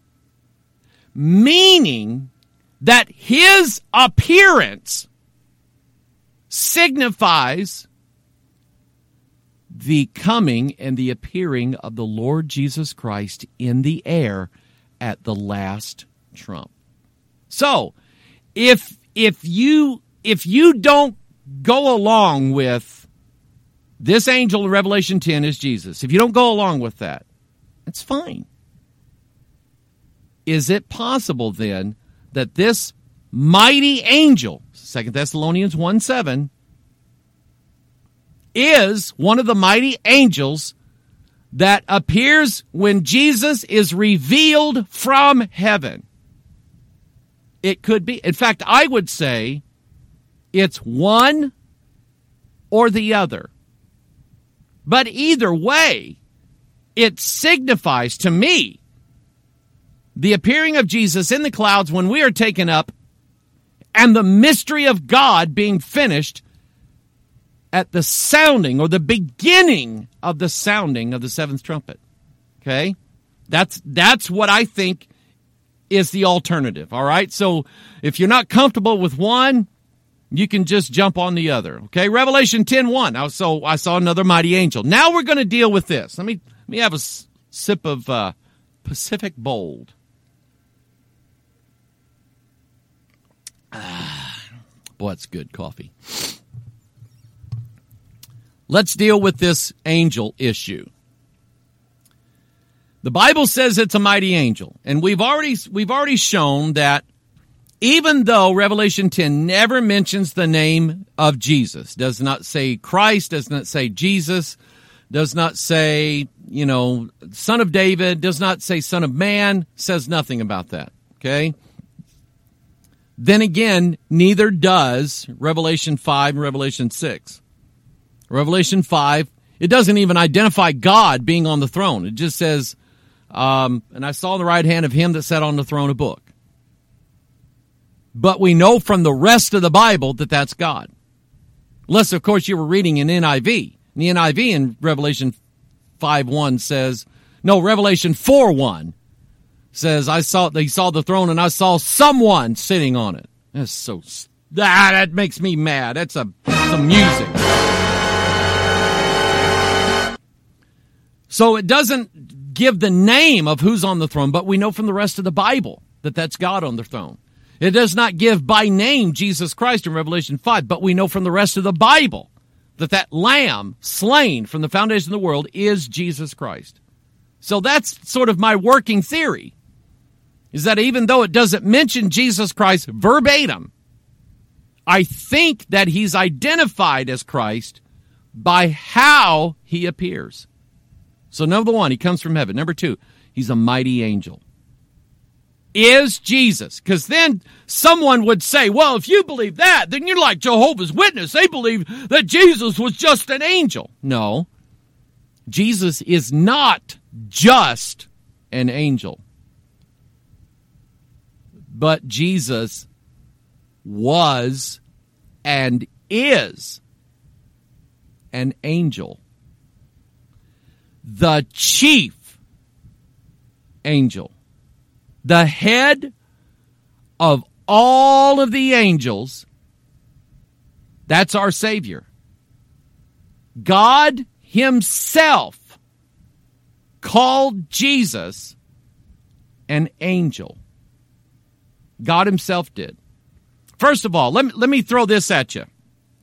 [SPEAKER 5] meaning that his appearance signifies the coming and the appearing of the Lord Jesus Christ in the air at the last trump. So, if if you if you don't go along with this angel in Revelation ten is Jesus, if you don't go along with that, it's fine. Is it possible then that this mighty angel, Second Thessalonians one seven, is one of the mighty angels that appears when Jesus is revealed from heaven? It could be. In fact, I would say it's one or the other. But either way, it signifies to me the appearing of Jesus in the clouds when we are taken up and the mystery of God being finished at the sounding or the beginning of the sounding of the seventh trumpet. Okay? That's that's what I think is the alternative, all right? So if you're not comfortable with one, you can just jump on the other, okay? Revelation ten one, so I saw another mighty angel. Now we're going to deal with this. Let me let me have a s- sip of uh, Pacific Bold. Ah, boy, it's good coffee. Let's deal with this angel issue. The Bible says it's a mighty angel, and we've already we've already shown that even though Revelation ten never mentions the name of Jesus, does not say Christ, does not say Jesus, does not say, you know, Son of David, does not say Son of Man, says nothing about that, okay? Then again, neither does Revelation five and Revelation six. Revelation five, it doesn't even identify God being on the throne. It just says, um, and I saw in the right hand of him that sat on the throne a book. But we know from the rest of the Bible that that's God. Unless, of course, you were reading an N I V. And the N I V in Revelation five one says, no, Revelation four one says, I saw, he saw the throne and I saw someone sitting on it. That's so, ah, that makes me mad. That's a, some music. So it doesn't give the name of who's on the throne, but we know from the rest of the Bible that that's God on the throne. It does not give by name Jesus Christ in Revelation five, but we know from the rest of the Bible that that lamb slain from the foundation of the world is Jesus Christ. So that's sort of my working theory, is that even though it doesn't mention Jesus Christ verbatim, I think that he's identified as Christ by how he appears. So number one, he comes from heaven. Number two, he's a mighty angel. Is Jesus. Because then someone would say, well, if you believe that, then you're like Jehovah's Witness. They believe that Jesus was just an angel. No. Jesus is not just an angel. But Jesus was and is an angel. The chief angel. The head of all of the angels, that's our Savior. God himself called Jesus an angel. God himself did. First of all, let me, let me throw this at you.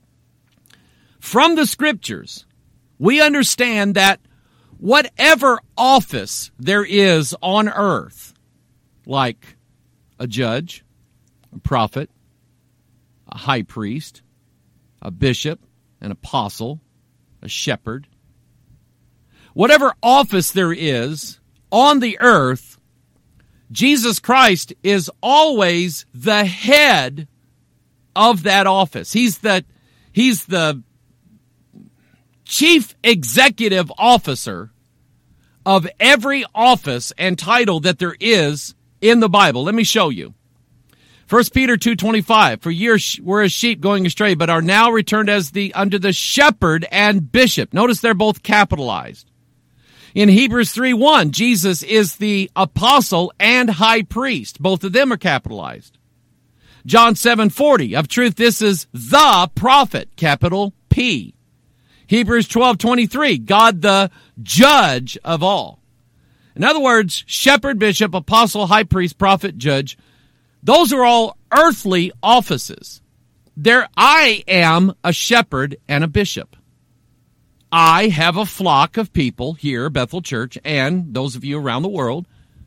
[SPEAKER 5] From the scriptures, we understand that whatever office there is on earth, like a judge, a prophet, a high priest, a bishop, an apostle, a shepherd. Whatever office there is on the earth, Jesus Christ is always the head of that office. He's the, he's the chief executive officer of every office and title that there is in the Bible. Let me show you. First Peter two twenty-five, for ye were as sheep going astray, but are now returned as the unto the shepherd and bishop. Notice they're both capitalized. In Hebrews three one, Jesus is the apostle and high priest. Both of them are capitalized. John seven forty, of truth this is the prophet, capital P. Hebrews twelve twenty-three, God the judge of all. In other words, shepherd, bishop, apostle, high priest, prophet, judge, those are all earthly offices. There, I am a shepherd and a bishop. I have a flock of people here, Bethel Church, and those of you around the world,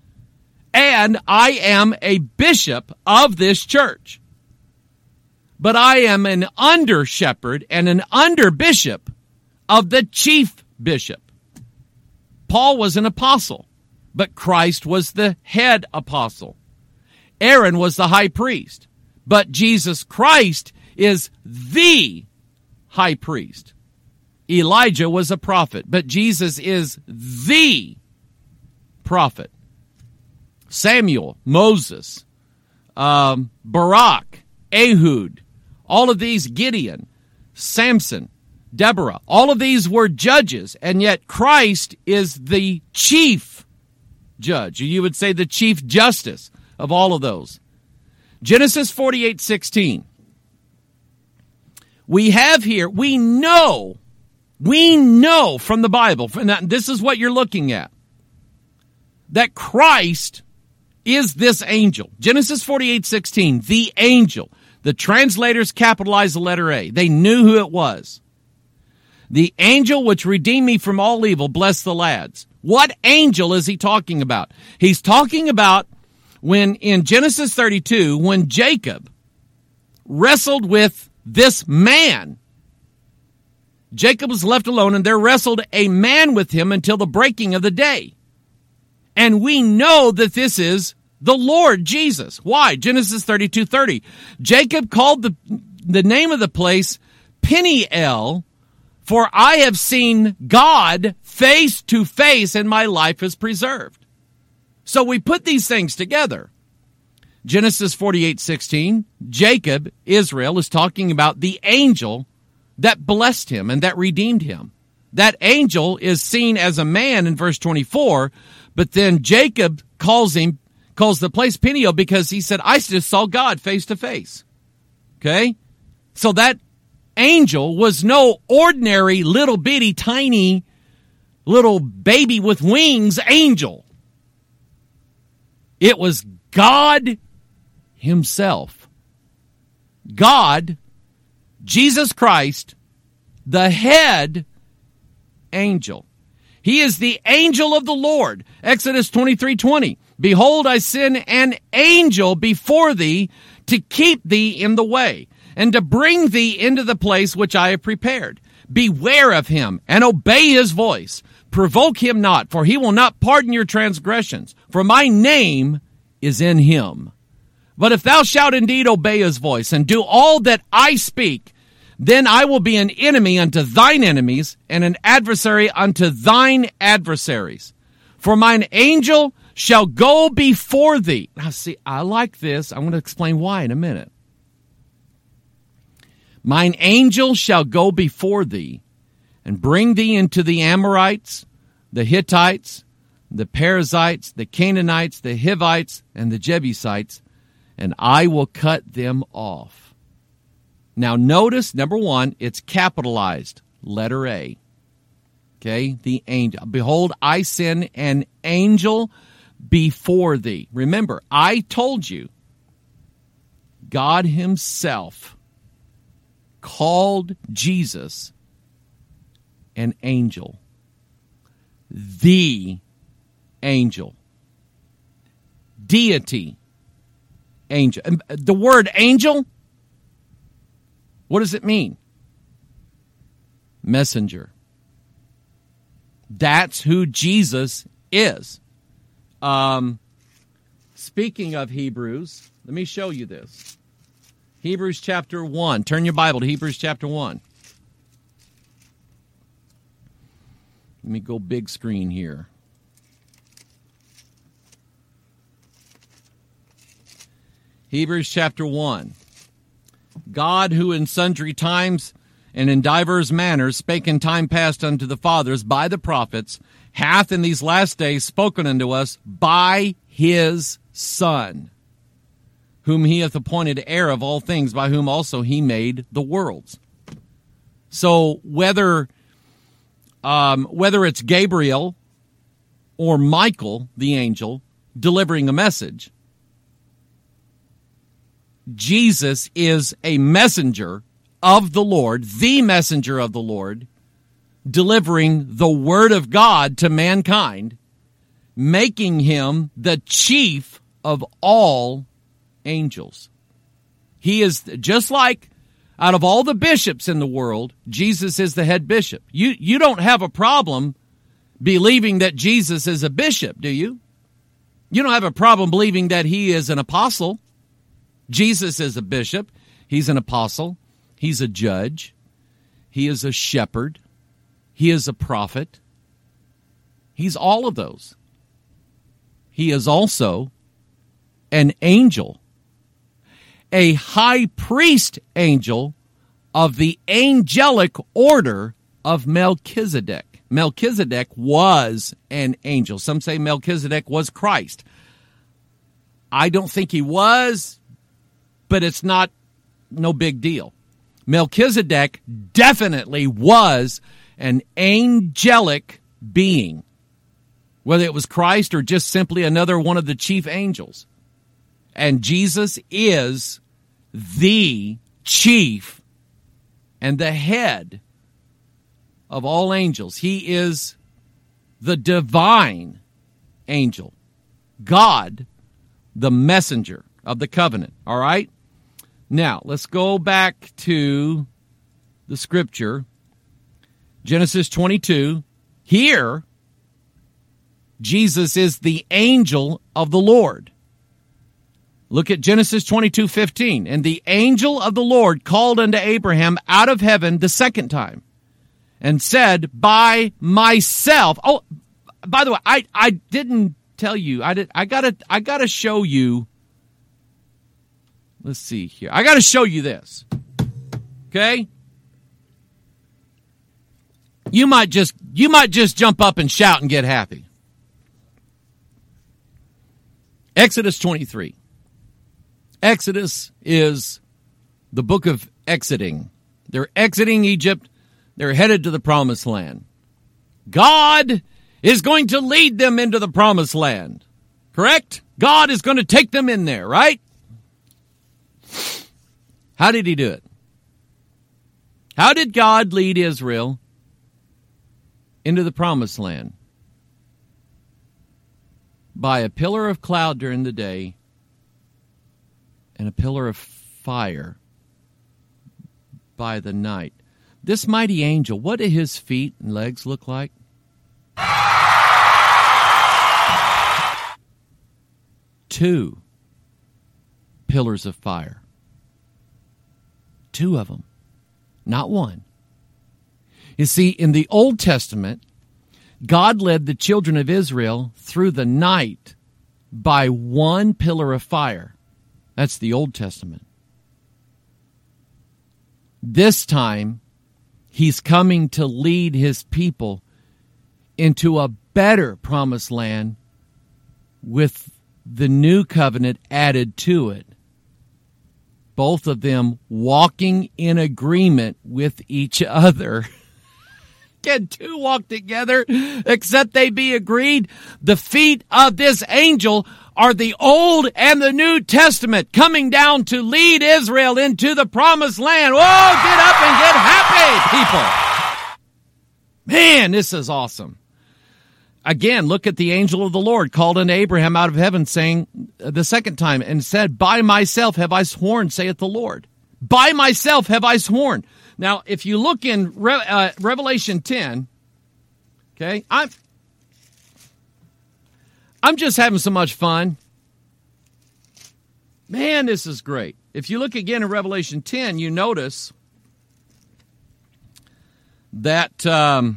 [SPEAKER 5] and I am a bishop of this church. But I am an under shepherd and an under bishop of the chief bishop. Paul was an apostle, but Christ was the head apostle. Aaron was the high priest, but Jesus Christ is the high priest. Elijah was a prophet, but Jesus is the prophet. Samuel, Moses, um, Barak, Ehud, all of these, Gideon, Samson, Deborah, all of these were judges, and yet Christ is the chief judge. You would say the chief justice of all of those. Genesis forty-eight sixteen. We have here, we know, we know from the Bible, and this is what you're looking at, that Christ is this angel. Genesis forty-eight sixteen, the angel. The translators capitalized the letter A. They knew who it was. The angel which redeemed me from all evil, bless the lads. What angel is he talking about? He's talking about when in Genesis thirty-two, when Jacob wrestled with this man. Jacob was left alone, and there wrestled a man with him until the breaking of the day. And we know that this is the Lord Jesus. Why? Genesis thirty-two thirty. Jacob called the, the name of the place Peniel, for I have seen God face to face, and my life is preserved. So we put these things together. Genesis forty-eight sixteen, Jacob, Israel, is talking about the angel that blessed him and that redeemed him. That angel is seen as a man in verse twenty-four, but then Jacob calls him calls the place Peniel because he said, I just saw God face to face. Okay? So that angel was no ordinary little bitty tiny little baby with wings angel. It was God himself. God, Jesus Christ, the head angel. He is the angel of the Lord. Exodus twenty-three twenty. Behold, I send an angel before thee to keep thee in the way, and to bring thee into the place which I have prepared. Beware of him, and obey his voice. Provoke him not, for he will not pardon your transgressions. For my name is in him. But if thou shalt indeed obey his voice, and do all that I speak, then I will be an enemy unto thine enemies, and an adversary unto thine adversaries. For mine angel shall go before thee. Now see, I like this. I'm going to explain why in a minute. Mine angel shall go before thee, and bring thee into the Amorites, the Hittites, the Perizzites, the Canaanites, the Hivites, and the Jebusites, and I will cut them off. Now notice, number one, it's capitalized, letter A. Okay, the angel. Behold, I send an angel before thee. Remember, I told you, God himself called Jesus an angel. The angel. Deity. Angel. The word angel, what does it mean? Messenger. That's who Jesus is. Um, speaking of Hebrews, let me show you this. Hebrews chapter one. Turn your Bible to Hebrews chapter one. Let me go big screen here. Hebrews chapter one. God, who in sundry times and in divers manners spake in time past unto the fathers by the prophets, hath in these last days spoken unto us by his Son, whom he hath appointed heir of all things, by whom also he made the worlds. So whether um, whether it's Gabriel or Michael, the angel, delivering a message, Jesus is a messenger of the Lord, the messenger of the Lord, delivering the word of God to mankind, making him the chief of all angels. He is just like out of all the bishops in the world, Jesus is the head bishop. You you don't have a problem believing that Jesus is a bishop, do you? You don't have a problem believing that he is an apostle. Jesus is a bishop. He's an apostle. He's a judge. He is a shepherd. He is a prophet. He's all of those. He is also an angel, a high priest angel of the angelic order of Melchizedek. Melchizedek was an angel. Some say Melchizedek was Christ. I don't think he was, but it's not no big deal. Melchizedek definitely was an angelic being, whether it was Christ or just simply another one of the chief angels. And Jesus is the chief and the head of all angels. He is the divine angel. God, the messenger of the covenant. All right? Now, let's go back to the scripture. Genesis twenty-two. Here, Jesus is the angel of the Lord. Look at Genesis twenty-two fifteen. And the angel of the Lord called unto Abraham out of heaven the second time, and said, by myself. Oh, by the way, I, I didn't tell you. I did. I gotta. I gotta show you. Let's see here. I gotta show you this. Okay. You might just. You might just jump up and shout and get happy. Exodus twenty-three. Exodus is the book of exiting. They're exiting Egypt. They're headed to the promised land. God is going to lead them into the promised land. Correct? God is going to take them in there, right? How did he do it? How did God lead Israel into the promised land? By a pillar of cloud during the day and a pillar of fire by the night. This mighty angel, what did his feet and legs look like? Two pillars of fire. Two of them, not one. You see, in the Old Testament, God led the children of Israel through the night by one pillar of fire. That's the Old Testament. This time, he's coming to lead his people into a better promised land with the new covenant added to it. Both of them walking in agreement with each other. Can two walk together except they be agreed? The feet of this angel are the Old and the New Testament coming down to lead Israel into the promised land. Whoa, get up and get happy, people. Man, this is awesome. Again, look at the angel of the Lord called unto Abraham out of heaven, saying the second time, and said, by myself have I sworn, saith the Lord. By myself have I sworn. Now, if you look in Re- uh, Revelation ten, okay, I'm, I'm just having so much fun. Man, this is great. If you look again in Revelation ten, you notice that um,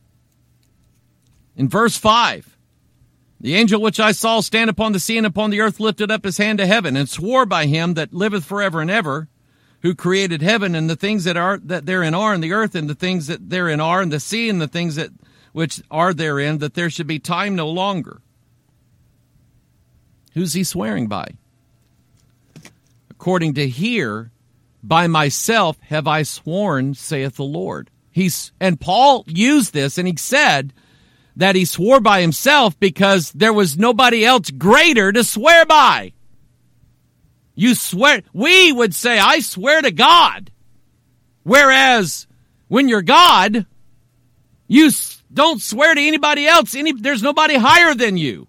[SPEAKER 5] in verse five, the angel which I saw stand upon the sea and upon the earth lifted up his hand to heaven and swore by him that liveth forever and ever, who created heaven and the things that are that therein are, and the earth and the things that therein are, and the sea and the things that which are therein, that there should be time no longer. Who's he swearing by? According to here, by myself have I sworn, saith the Lord. He's and Paul used this, and he said that he swore by himself because there was nobody else greater to swear by. You swear, we would say, I swear to God. Whereas when you're God, you don't swear to anybody else. Any, there's nobody higher than you.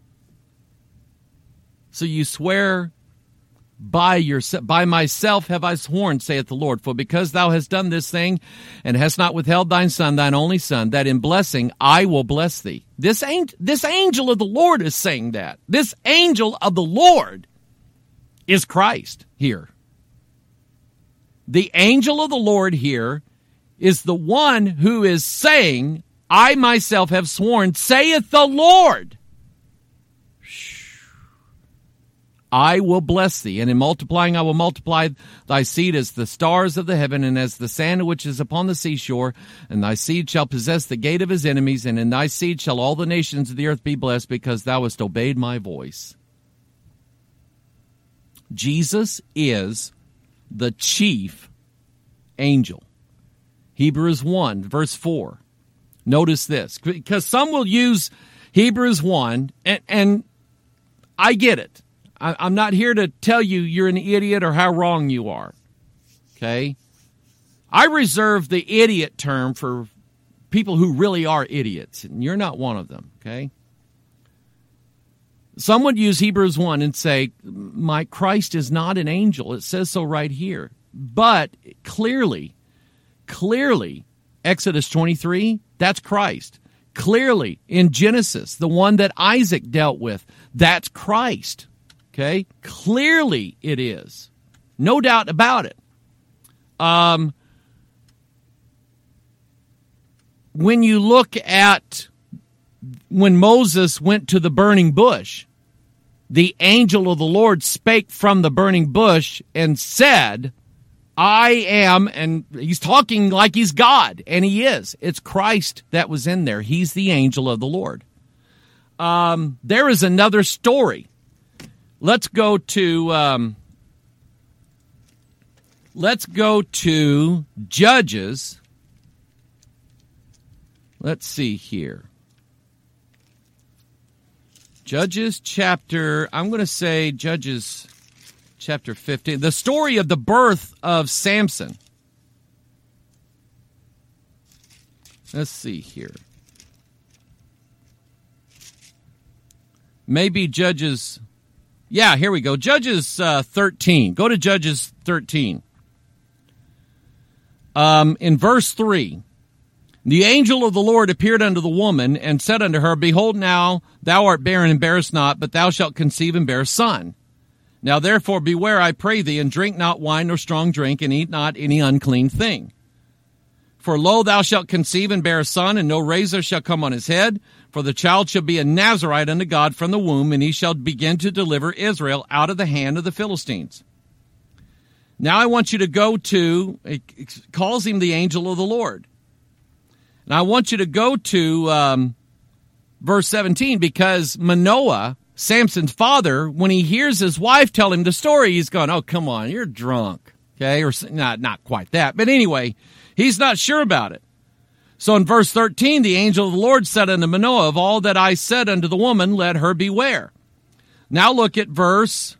[SPEAKER 5] So you swear by yourself, by myself have I sworn, saith the Lord. For because thou hast done this thing, and hast not withheld thine son, thine only son, that in blessing I will bless thee. This ain't, this angel of the Lord is saying that. This angel of the Lord is Christ here. The angel of the Lord here is the one who is saying, I myself have sworn, saith the Lord. I will bless thee, and in multiplying I will multiply thy seed as the stars of the heaven, and as the sand which is upon the seashore. And thy seed shall possess the gate of his enemies, and in thy seed shall all the nations of the earth be blessed, because thou hast obeyed my voice. Jesus is the chief angel. Hebrews one, verse four. Notice this, because some will use Hebrews one, and, and I get it. I, I'm not here to tell you you're an idiot or how wrong you are. Okay? I reserve the idiot term for people who really are idiots, and you're not one of them. Okay? Some would use Hebrews one and say, my Christ is not an angel. It says so right here. But clearly, clearly, Exodus twenty-three, that's Christ. Clearly, in Genesis, the one that Isaac dealt with, that's Christ. Okay? Clearly it is. No doubt about it. Um, when you look at when Moses went to the burning bush, the angel of the Lord spake from the burning bush and said, I am, and he's talking like he's God, and he is. It's Christ that was in there. He's the angel of the Lord. Um, there is another story Let's go to um, let's go to Judges. Let's see here. Judges chapter, I'm going to say Judges chapter fifteen. The story of the birth of Samson. Let's see here. Maybe Judges, yeah, here we go. Judges uh, thirteen. Go to Judges thirteen. Um, in verse three. The angel of the Lord appeared unto the woman, and said unto her, Behold, now thou art barren and bearest not, but thou shalt conceive and bear a son. Now therefore beware, I pray thee, and drink not wine nor strong drink, and eat not any unclean thing. For lo, thou shalt conceive and bear a son, and no razor shall come on his head, for the child shall be a Nazarite unto God from the womb, and he shall begin to deliver Israel out of the hand of the Philistines. Now I want you to go to, it calls him the angel of the Lord. And I want you to go to um, verse seventeen, because Manoah, Samson's father, when he hears his wife tell him the story, he's going, oh, come on, you're drunk. Okay, or not, not quite that. But anyway, he's not sure about it. So in verse thirteen, the angel of the Lord said unto Manoah, Of all that I said unto the woman, let her beware. Now look at verse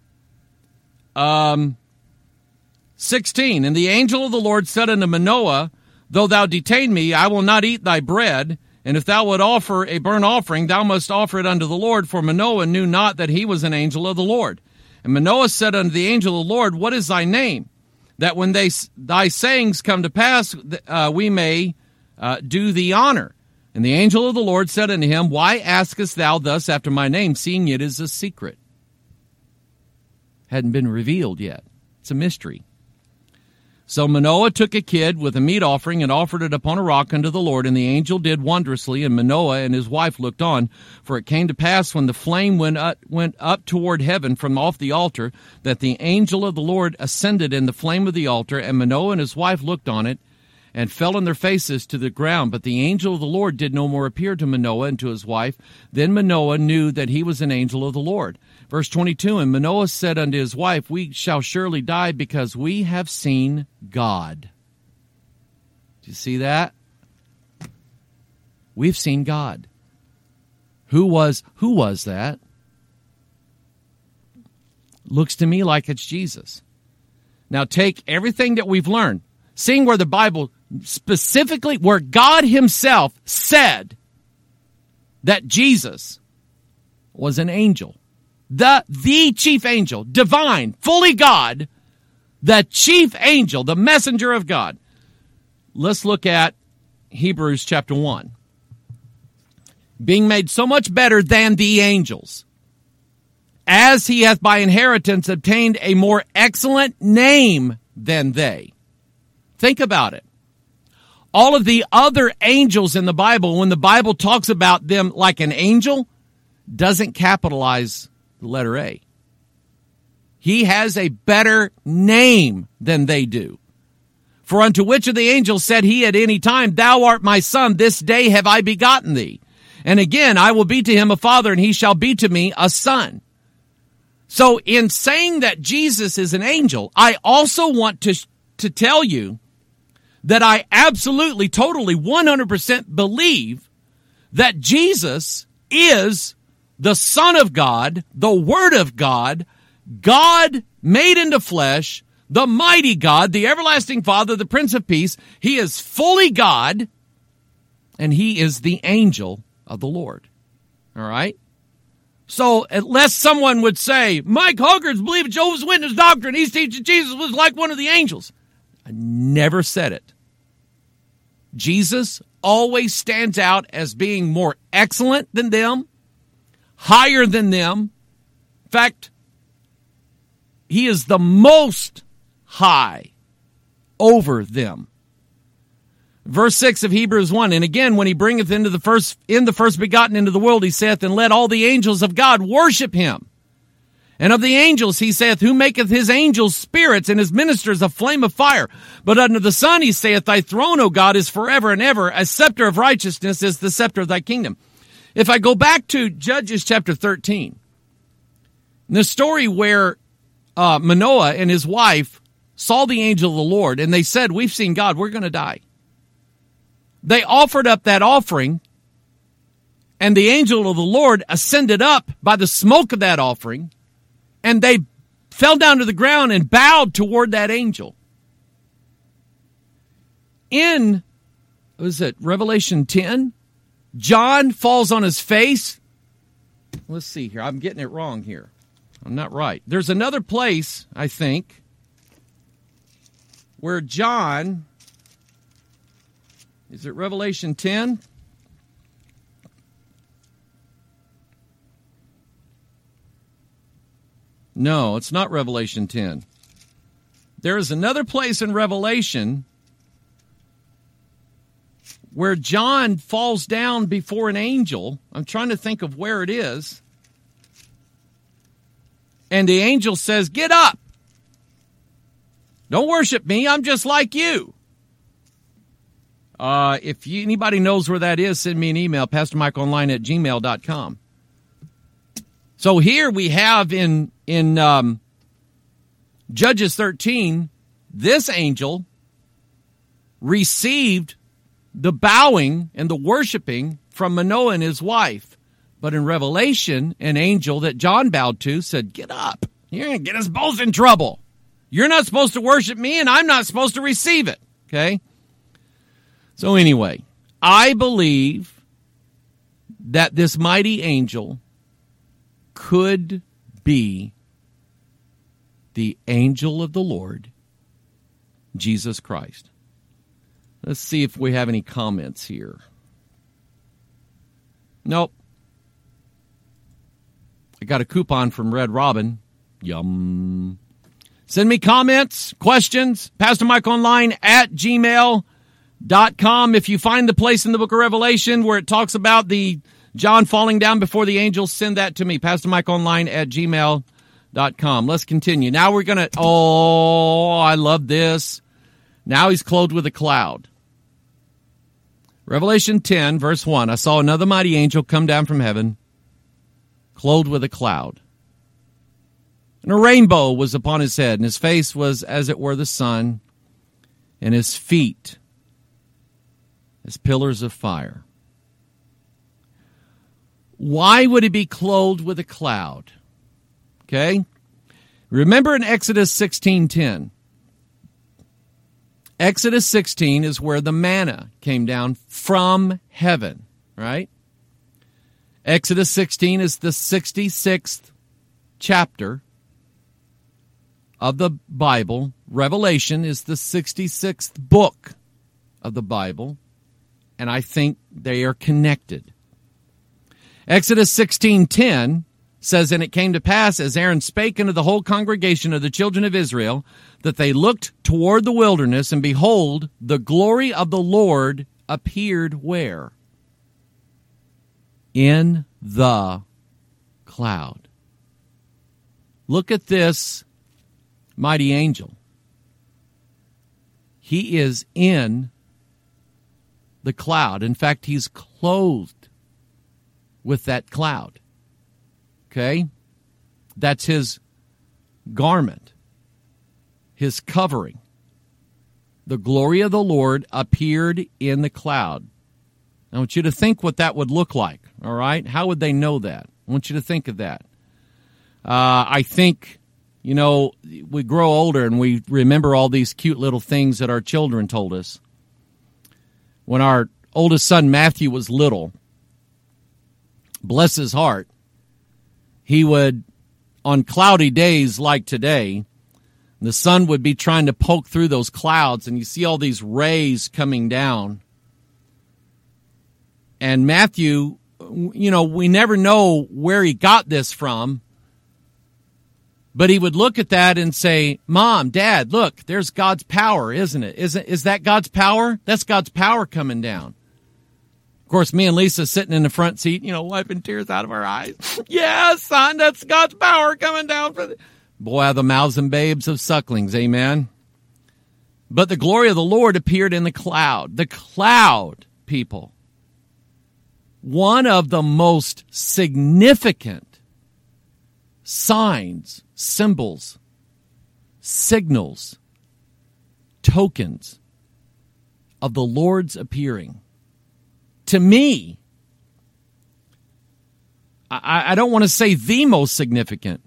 [SPEAKER 5] um, sixteen. And the angel of the Lord said unto Manoah, Though thou detain me, I will not eat thy bread. And if thou would offer a burnt offering, thou must offer it unto the Lord. For Manoah knew not that he was an angel of the Lord. And Manoah said unto the angel of the Lord, What is thy name? That when they, thy sayings come to pass, uh, we may uh, do thee honor. And the angel of the Lord said unto him, Why askest thou thus after my name, seeing it is a secret? Hadn't been revealed yet. It's a mystery. So Manoah took a kid with a meat offering and offered it upon a rock unto the Lord, and the angel did wondrously, and Manoah and his wife looked on. For it came to pass, when the flame went up, went up toward heaven from off the altar, that the angel of the Lord ascended in the flame of the altar, and Manoah and his wife looked on it, and fell on their faces to the ground. But the angel of the Lord did no more appear to Manoah and to his wife. Then Manoah knew that he was an angel of the Lord. Verse twenty-two, And Manoah said unto his wife, We shall surely die, because we have seen God. Do you see that? We've seen God. Who was, who was that? Looks to me like it's Jesus. Now take everything that we've learned, seeing where the Bible specifically, where God himself said that Jesus was an angel. The, the chief angel, divine, fully God, the chief angel, the messenger of God. Let's look at Hebrews chapter one. Being made so much better than the angels, as he hath by inheritance obtained a more excellent name than they. Think about it. All of the other angels in the Bible, when the Bible talks about them like an angel, doesn't capitalize the letter A. He has a better name than they do. For unto which of the angels said he at any time, Thou art my son, this day have I begotten thee. And again, I will be to him a father, and he shall be to me a son. So in saying that Jesus is an angel, I also want to, to tell you that I absolutely, totally, one hundred percent believe that Jesus is the Son of God, the Word of God, God made into flesh, the mighty God, the everlasting Father, the Prince of Peace. He is fully God, and he is the angel of the Lord. All right? So, unless someone would say, Mike Hoggers believes Jehovah's Witness doctrine, he's teaching Jesus was like one of the angels. I never said it. Jesus always stands out as being more excellent than them, higher than them. In fact, he is the most high over them. Verse six of Hebrews one, And again, when he bringeth into the first, in the first begotten into the world, he saith, And let all the angels of God worship him. And of the angels, he saith, Who maketh his angels spirits, and his ministers a flame of fire. But unto the Son, he saith, Thy throne, O God, is forever and ever. A scepter of righteousness is the scepter of thy kingdom. If I go back to Judges chapter thirteen, The story where uh, Manoah and his wife saw the angel of the Lord, and they said, we've seen God, we're going to die. They offered up that offering, and the angel of the Lord ascended up by the smoke of that offering, and they fell down to the ground and bowed toward that angel. In, what is it, Revelation ten, John falls on his face. Let's see here. I'm getting it wrong here. I'm not right. There's another place, I think, where John, is it Revelation ten? No, it's not Revelation ten. There is another place in Revelation where John falls down before an angel. I'm trying to think of where it is. And the angel says, get up. Don't worship me. I'm just like you. Uh, if you, anybody knows where that is, send me an email, pastor mike online at gmail dot com. So here we have in, in um, Judges thirteen, this angel received the bowing and the worshiping from Manoah and his wife. But in Revelation, an angel that John bowed to said, get up. You're going to get us both in trouble. You're not supposed to worship me, and I'm not supposed to receive it. Okay? So anyway, I believe that this mighty angel could be the angel of the Lord, Jesus Christ. Let's see if we have any comments here. Nope. I got a coupon from Red Robin. Yum. Send me comments, questions, pastor mike online at gmail dot com. If you find the place in the book of Revelation where it talks about the John falling down before the angels, send that to me, pastor mike online at gmail dot com. Let's continue. Now we're going to, oh, I love this. Now he's clothed with a cloud. Revelation ten, verse one, I saw another mighty angel come down from heaven, clothed with a cloud. And a rainbow was upon his head, and his face was as it were the sun, and his feet as pillars of fire. Why would he be clothed with a cloud? Okay? Remember in Exodus sixteen ten. Exodus sixteen is where the manna came down from heaven, right? Exodus sixteen is the sixty-sixth chapter of the Bible. Revelation is the sixty-sixth book of the Bible, and I think they are connected. Exodus sixteen ten says, and it came to pass, as Aaron spake unto the whole congregation of the children of Israel, that they looked toward the wilderness, and behold, the glory of the Lord appeared where? In the cloud. Look at this mighty angel. He is in the cloud. In fact, he's clothed with that cloud. Okay? That's his garment, his covering. The glory of the Lord appeared in the cloud. I want you to think what that would look like, all right? How would they know that? I want you to think of that. Uh, I think, you know, we grow older and we remember all these cute little things that our children told us. When our oldest son, Matthew, was little, bless his heart, he would, on cloudy days like today, the sun would be trying to poke through those clouds, and you see all these rays coming down. And Matthew, you know, we never know where he got this from, but he would look at that and say, Mom, Dad, look, there's God's power, isn't it? Isn't, is that God's power? That's God's power coming down. Of course, me and Lisa sitting in the front seat, you know, wiping tears out of our eyes. Yeah, son, that's God's power coming down for the... Boy, are the mouths and babes of sucklings, amen? But the glory of the Lord appeared in the cloud. The cloud, people. One of the most significant signs, symbols, signals, tokens of the Lord's appearing. To me, I, I don't want to say the most significant,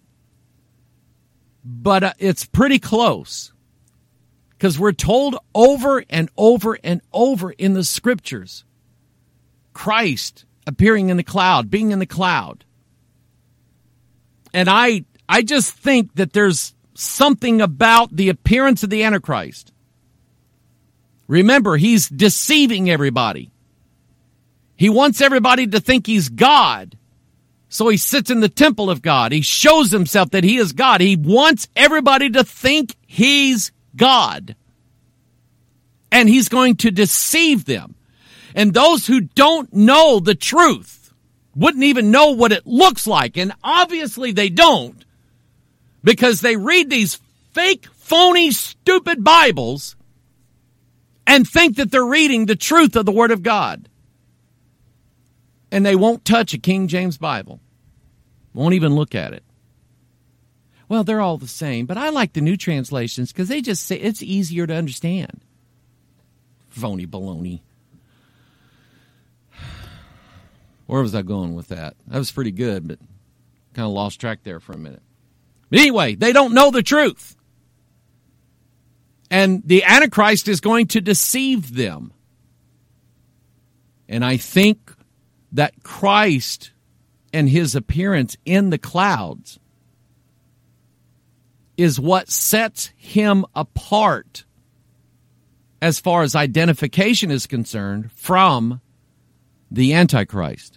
[SPEAKER 5] but it's pretty close. Because we're told over and over and over in the Scriptures, Christ appearing in the cloud, being in the cloud. And I I just think that there's something about the appearance of the Antichrist. Remember, he's deceiving everybody. He wants everybody to think he's God. So he sits in the temple of God. He shows himself that he is God. He wants everybody to think he's God. And he's going to deceive them. And those who don't know the truth wouldn't even know what it looks like. And obviously they don't, because they read these fake, phony, stupid Bibles and think that they're reading the truth of the Word of God. And they won't touch a King James Bible. Won't even look at it. Well, they're all the same, but I like the new translations because they just say it's easier to understand. Phony baloney. Where was I going with that? That was pretty good, but kind of lost track there for a minute. But anyway, they don't know the truth. And the Antichrist is going to deceive them. And I think that Christ and his appearance in the clouds is what sets him apart as far as identification is concerned from the Antichrist.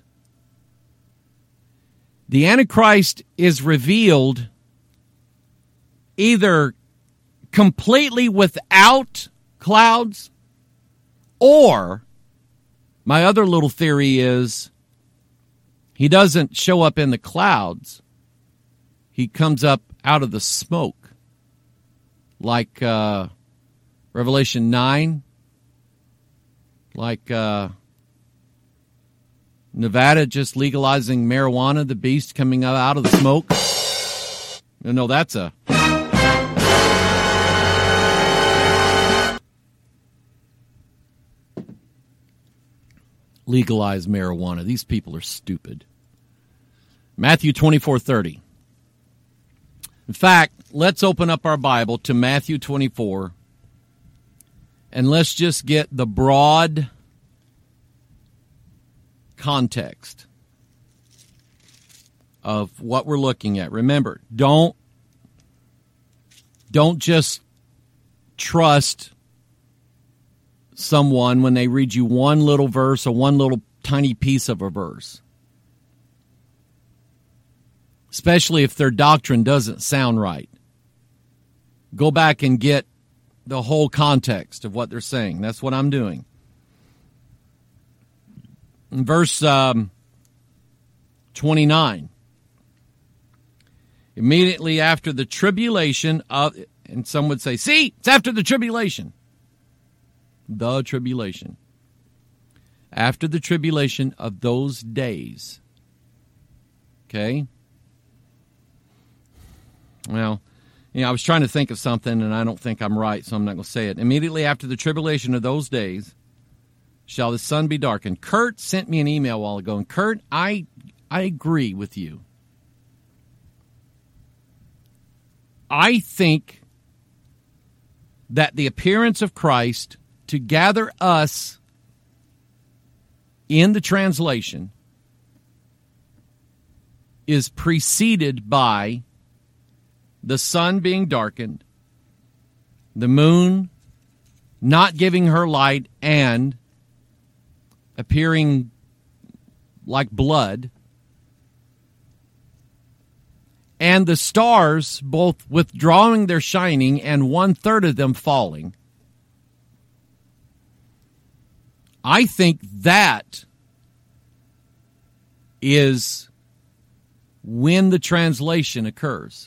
[SPEAKER 5] The Antichrist is revealed either completely without clouds, or my other little theory is he doesn't show up in the clouds. He comes up out of the smoke, like uh, Revelation nine, like uh, Nevada just legalizing marijuana, the beast coming out of the smoke. You know, that's a... legalize marijuana. These people are stupid. Matthew twenty-four thirty. In fact, let's open up our Bible to Matthew twenty-four, and let's just get the broad context of what we're looking at. Remember, don't don't just trust someone when they read you one little verse or one little tiny piece of a verse, especially if their doctrine doesn't sound right. Go back and get the whole context of what they're saying. That's what I'm doing. In verse um, twenty-nine, immediately after the tribulation of, and some would say, see, it's after the tribulation. The tribulation. After the tribulation of those days. Okay? Well, you know, I was trying to think of something, and I don't think I'm right, so I'm not going to say it. Immediately after the tribulation of those days shall the sun be darkened. Kurt sent me an email a while ago, and Kurt, I I agree with you. I think that the appearance of Christ to gather us in the translation is preceded by the sun being darkened, the moon not giving her light and appearing like blood, and the stars both withdrawing their shining and one-third of them falling. I think that is when the translation occurs.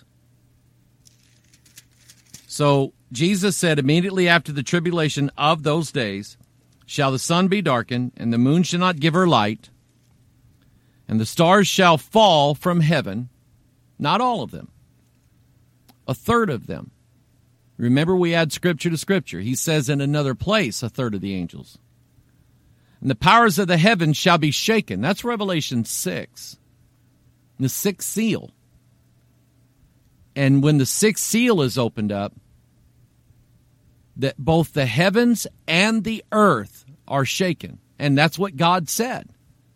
[SPEAKER 5] So Jesus said, immediately after the tribulation of those days shall the sun be darkened, and the moon shall not give her light, and the stars shall fall from heaven, Not all of them. A third of them. Remember, we add scripture to scripture. He says in another place, a third of the angels. And the powers of the heavens shall be shaken. That's Revelation six. The sixth seal. And when the sixth seal is opened up, that both the heavens and the earth are shaken. And that's what God said.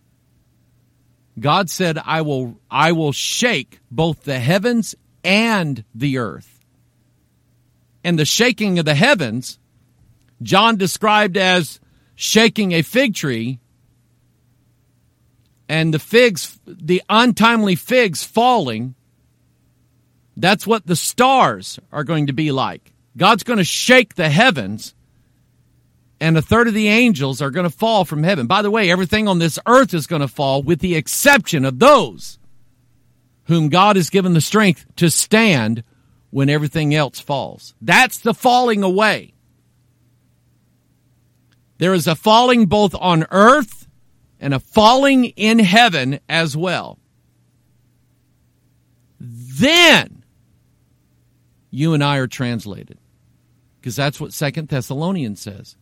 [SPEAKER 5] God said, I will, I will shake both the heavens and the earth. And the shaking of the heavens, John described as shaking a fig tree, and the figs, the untimely figs falling. That's what the stars are going to be like. God's going to shake the heavens, and a third of the angels are going to fall from heaven. By the way, everything on this earth is going to fall with the exception of those whom God has given the strength to stand when everything else falls. That's the falling away. There is a falling both on earth and a falling in heaven as well. Then you and I are translated, because that's what Second Thessalonians says.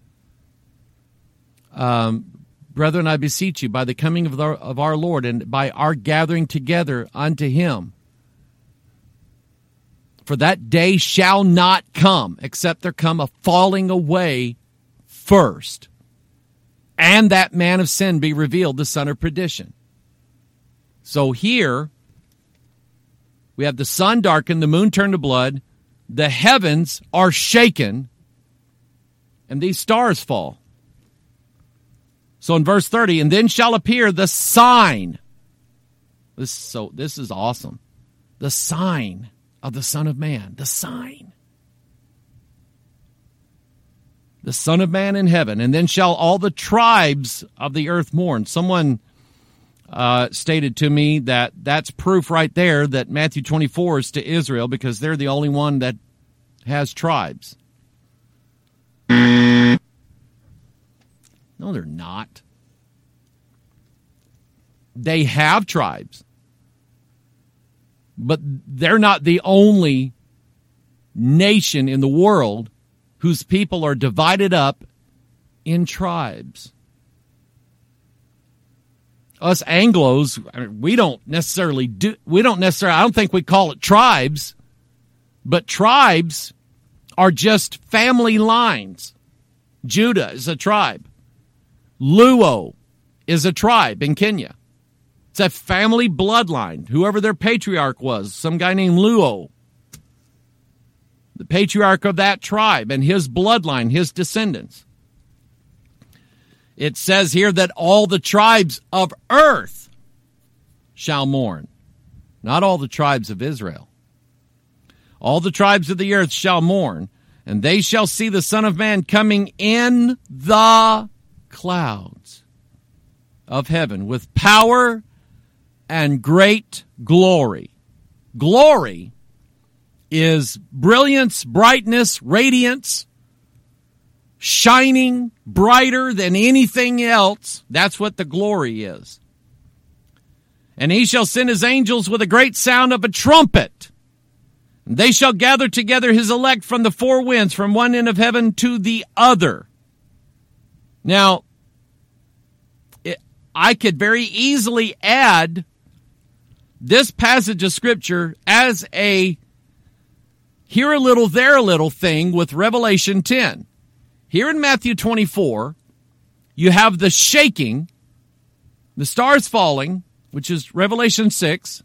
[SPEAKER 5] Um, Brethren, I beseech you, by the coming of, the, of our Lord and by our gathering together unto him, for that day shall not come, except there come a falling away first, and that man of sin be revealed, the son of perdition. So here, we have the sun darkened, the moon turned to blood, the heavens are shaken, and these stars fall. So in verse thirty, and then shall appear the sign. This is so this is awesome. The sign of the Son of Man. The sign. The Son of Man in heaven. And then shall all the tribes of the earth mourn. Someone uh, stated to me that that's proof right there that Matthew twenty-four is to Israel, because they're the only one that has tribes. No, they're not. They have tribes. But they're not the only nation in the world whose people are divided up in tribes. Us Anglos, I mean, we don't necessarily do, we don't necessarily, I don't think we call it tribes, but tribes are just family lines. Judah is a tribe. Luo is a tribe in Kenya. It's a family bloodline. Whoever their patriarch was, some guy named Luo, the patriarch of that tribe and his bloodline, his descendants. It says here that all the tribes of earth shall mourn. Not all the tribes of Israel. All the tribes of the earth shall mourn, and they shall see the Son of Man coming in the clouds of heaven with power and great glory. Glory is brilliance, brightness, radiance, shining brighter than anything else. That's what the glory is. And he shall send his angels with a great sound of a trumpet. And they shall gather together his elect from the four winds, from one end of heaven to the other. Now, it, I could very easily add this passage of Scripture as a here a little, there a little thing with Revelation ten. Here in Matthew twenty-four, you have the shaking, the stars falling, which is Revelation six.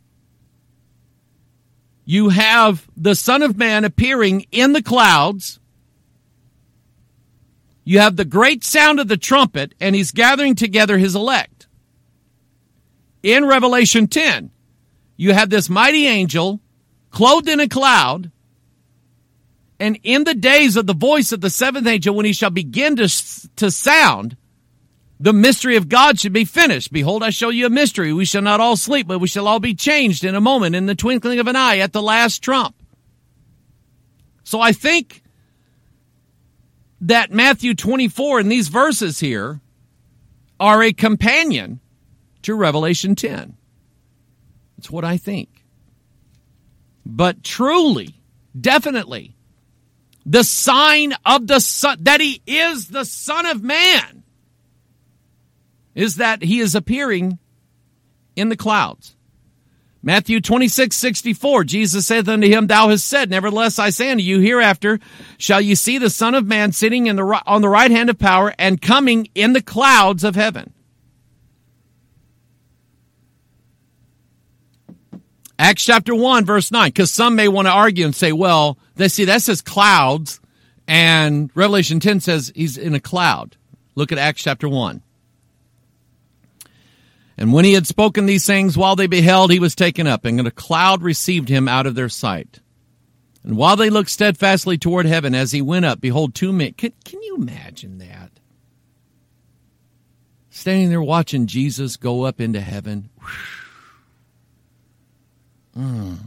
[SPEAKER 5] You have the Son of Man appearing in the clouds. You have the great sound of the trumpet, and he's gathering together his elect. In Revelation ten, you have this mighty angel clothed in a cloud, and in the days of the voice of the seventh angel, when he shall begin to, to sound, the mystery of God should be finished. Behold, I show you a mystery. We shall not all sleep, but we shall all be changed in a moment, in the twinkling of an eye, at the last trump. So I think that Matthew twenty-four and these verses here are a companion to Revelation ten. That's what I think. but truly, definitely, the sign of the Son, that he is the Son of Man, is that he is appearing in the clouds. Matthew twenty-six sixty-four, Jesus saith unto him, Thou hast said, Nevertheless I say unto you, hereafter shall you see the Son of Man sitting in the on the right hand of power and coming in the clouds of heaven. Acts chapter one, verse nine, because some may want to argue and say, well, they see that says clouds, and Revelation ten says he's in a cloud. Look at Acts chapter one. And when he had spoken these things, while they beheld, he was taken up, and a cloud received him out of their sight. And while they looked steadfastly toward heaven as he went up, behold, two men. Can, can you imagine that? Standing there watching Jesus go up into heaven. Mm.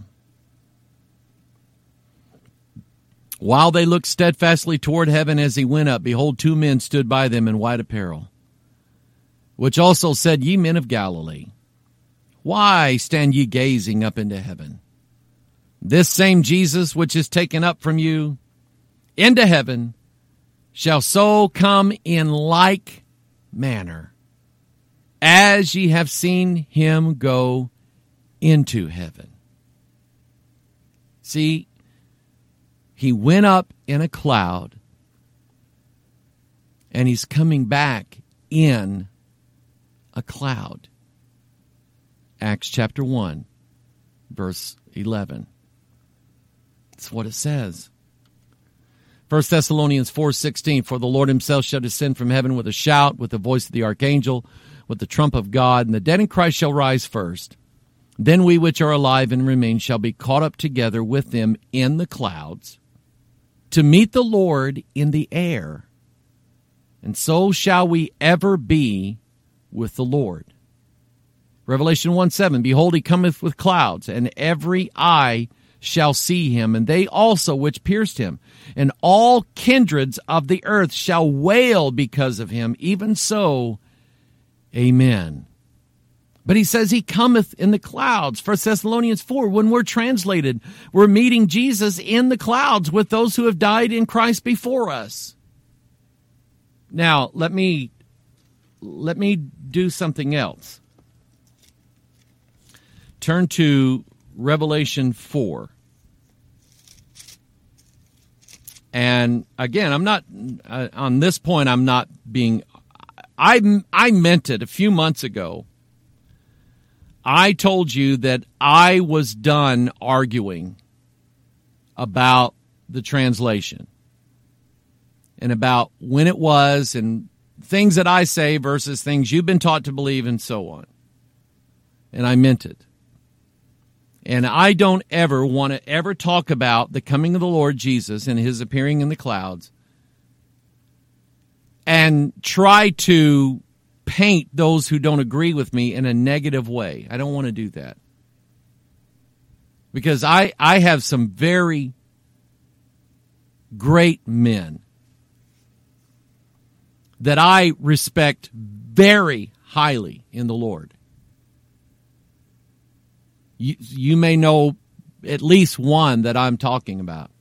[SPEAKER 5] While they looked steadfastly toward heaven as he went up, behold, two men stood by them in white apparel, which also said, Ye men of Galilee, why stand ye gazing up into heaven? This same Jesus which is taken up from you into heaven shall so come in like manner as ye have seen him go into heaven. See, he went up in a cloud, and he's coming back in a cloud. Acts chapter one, verse eleven. That's what it says. First Thessalonians four sixteen, For the Lord himself shall descend from heaven with a shout, with the voice of the archangel, with the trump of God, and the dead in Christ shall rise first. Then we which are alive and remain shall be caught up together with them in the clouds, to meet the Lord in the air. And so shall we ever be with the Lord. Revelation one seven, Behold, he cometh with clouds, and every eye shall see him, and they also which pierced him. And all kindreds of the earth shall wail because of him. Even so, amen. But he says he cometh in the clouds. First Thessalonians four, when we're translated, we're meeting Jesus in the clouds with those who have died in Christ before us. Now, let me let me do something else. Turn to Revelation four. And again, I'm not, uh, on this point, I'm not being, I, I meant it a few months ago. I told you that I was done arguing about the translation and about when it was and things that I say versus things you've been taught to believe and so on. And I meant it. And I don't ever want to ever talk about the coming of the Lord Jesus and his appearing in the clouds and try to paint those who don't agree with me in a negative way. I don't want to do that. Because I, I have some very great men that I respect very highly in the Lord. You, you may know at least one that I'm talking about.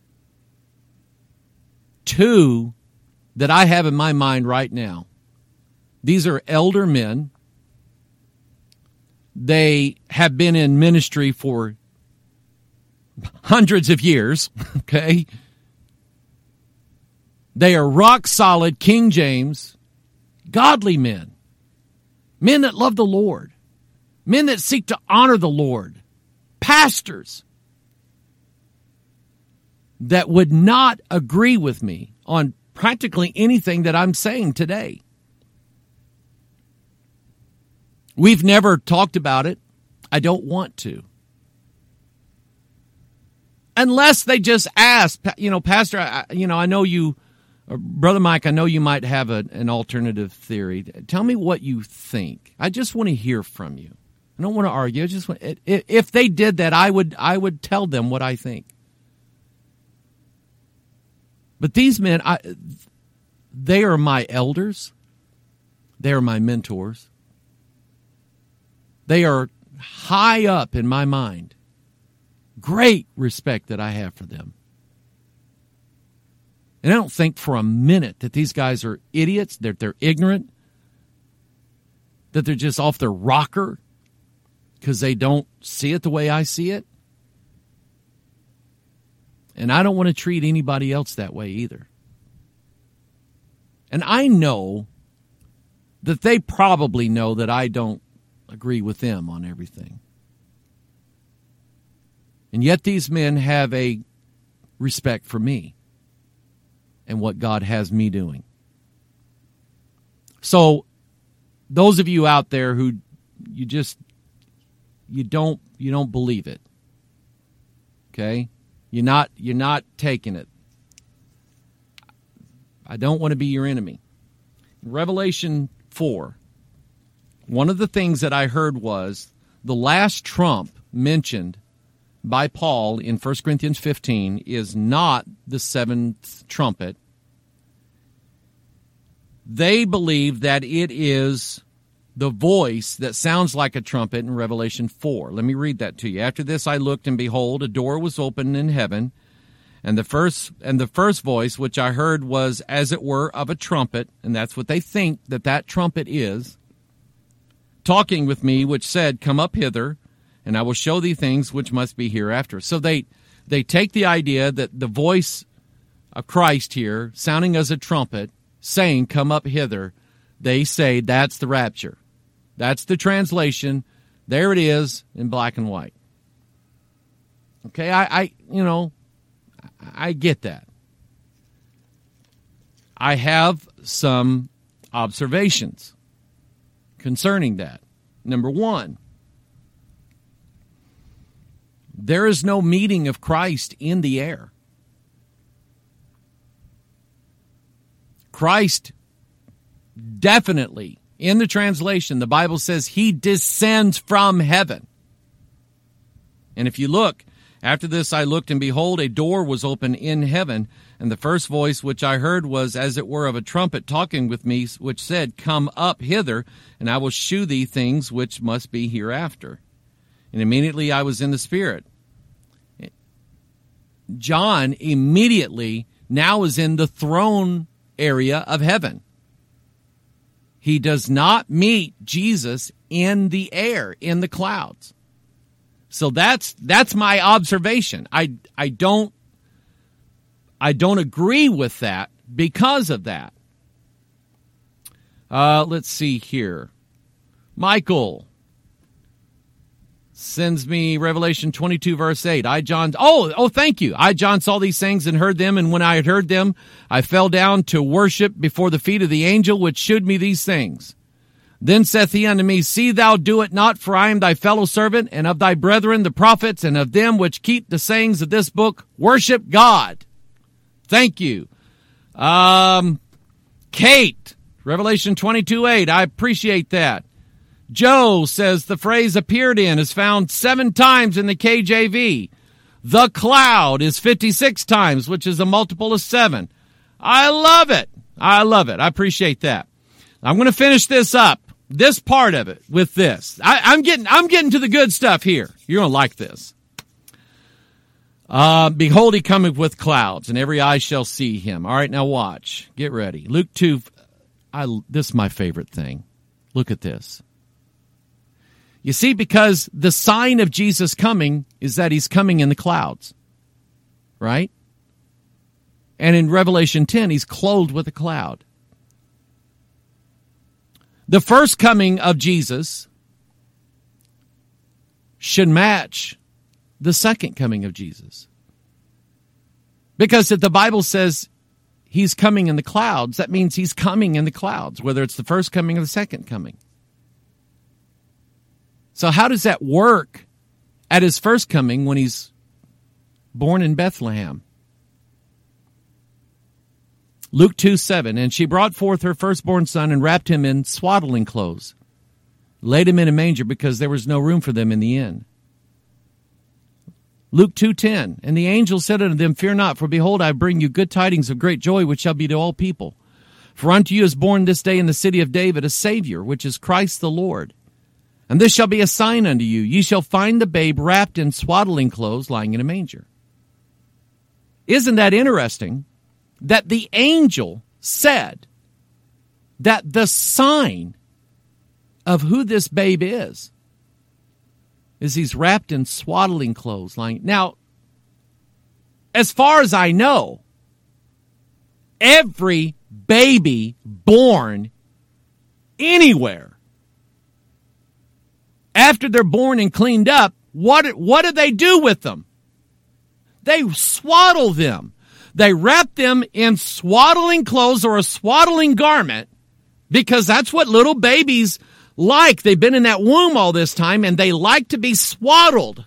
[SPEAKER 5] Two that I have in my mind right now. These are elder men. They have been in ministry for hundreds of years, okay? They are rock solid King James, godly men. Men that love the Lord. Men that seek to honor the Lord. Pastors that would not agree with me on practically anything that I'm saying today. We've never talked about it. I don't want to. Unless they just ask, you know, Pastor, I, you know, I know you, or Brother Mike, I know you might have a, an alternative theory. Tell me what you think. I just want to hear from you. I don't want to argue. I just want, if they did that, I would, I would tell them what I think. But these men, I, they are my elders. They are my mentors. They are high up in my mind. Great respect that I have for them. And I don't think for a minute that these guys are idiots, that they're ignorant, that they're just off their rocker because they don't see it the way I see it. And I don't want to treat anybody else that way either. And I know that they probably know that I don't agree with them on everything. And yet these men have a respect for me and what God has me doing. So those of you out there who you just you don't you don't believe it. Okay? You're not you're not taking it. I don't want to be your enemy. Revelation four. One of the things that I heard was the last trump mentioned by Paul in First Corinthians fifteen is not the seventh trumpet. They believe that it is the voice that sounds like a trumpet in Revelation four. Let me read that to you. After this I looked, and behold, a door was opened in heaven, and the first and the first voice which I heard was as it were of a trumpet, and that's what they think that that trumpet is, talking with me, which said, Come up hither, and I will show thee things which must be hereafter. So they they take the idea that the voice of Christ here, sounding as a trumpet, saying, Come up hither, they say that's the rapture. That's the translation. There it is in black and white. Okay, I, I you know, I get that. I have some observations concerning that. Number one, there is no meeting of Christ in the air. Christ definitely, in the translation, the Bible says he descends from heaven. And if you look, after this I looked, and behold, a door was open in heaven, and the first voice which I heard was as it were of a trumpet talking with me, which said, Come up hither, and I will shew thee things which must be hereafter. And immediately I was in the Spirit. John immediately now is in the throne area of heaven. He does not meet Jesus in the air, in the clouds. So that's that's my observation. I I don't I don't agree with that because of that. Uh, let's see here. Michael sends me Revelation twenty-two, verse eight. I, John, oh, oh, thank you. I, John, saw these things and heard them, and when I had heard them, I fell down to worship before the feet of the angel which shewed me these things. Then saith he unto me, See thou do it not, for I am thy fellow servant, and of thy brethren the prophets, and of them which keep the sayings of this book. Worship God. Thank you. Um, Kate, Revelation twenty-two, eight. I appreciate that. Joe says the phrase appeared in is found seven times in the K J V. The cloud is fifty-six times, which is a multiple of seven. I love it. I love it. I appreciate that. I'm going to finish this up, this part of it, with this. I, I'm getting I'm getting to the good stuff here. You're going to like this. Uh, Behold, he cometh with clouds, and every eye shall see him. All right, now watch. Get ready. Luke two. I, this is my favorite thing. Look at this. You see, because the sign of Jesus coming is that he's coming in the clouds, right? And in Revelation ten, he's clothed with a cloud. The first coming of Jesus should match the second coming of Jesus. Because if the Bible says he's coming in the clouds, that means he's coming in the clouds, whether it's the first coming or the second coming. So how does that work at his first coming when he's born in Bethlehem? Luke two, seven, and she brought forth her firstborn son and wrapped him in swaddling clothes, laid him in a manger because there was no room for them in the inn. Luke two, ten, and the angel said unto them, Fear not, for behold, I bring you good tidings of great joy, which shall be to all people. For unto you is born this day in the city of David a Savior, which is Christ the Lord. And this shall be a sign unto you. Ye shall find the babe wrapped in swaddling clothes, lying in a manger. Isn't that interesting that the angel said that the sign of who this babe is, is he's wrapped in swaddling clothes, lying. Now, as far as I know, every baby born anywhere, after they're born and cleaned up, what, what do they do with them? They swaddle them. They wrap them in swaddling clothes or a swaddling garment, because that's what little babies like. They've been in that womb all this time, and they like to be swaddled.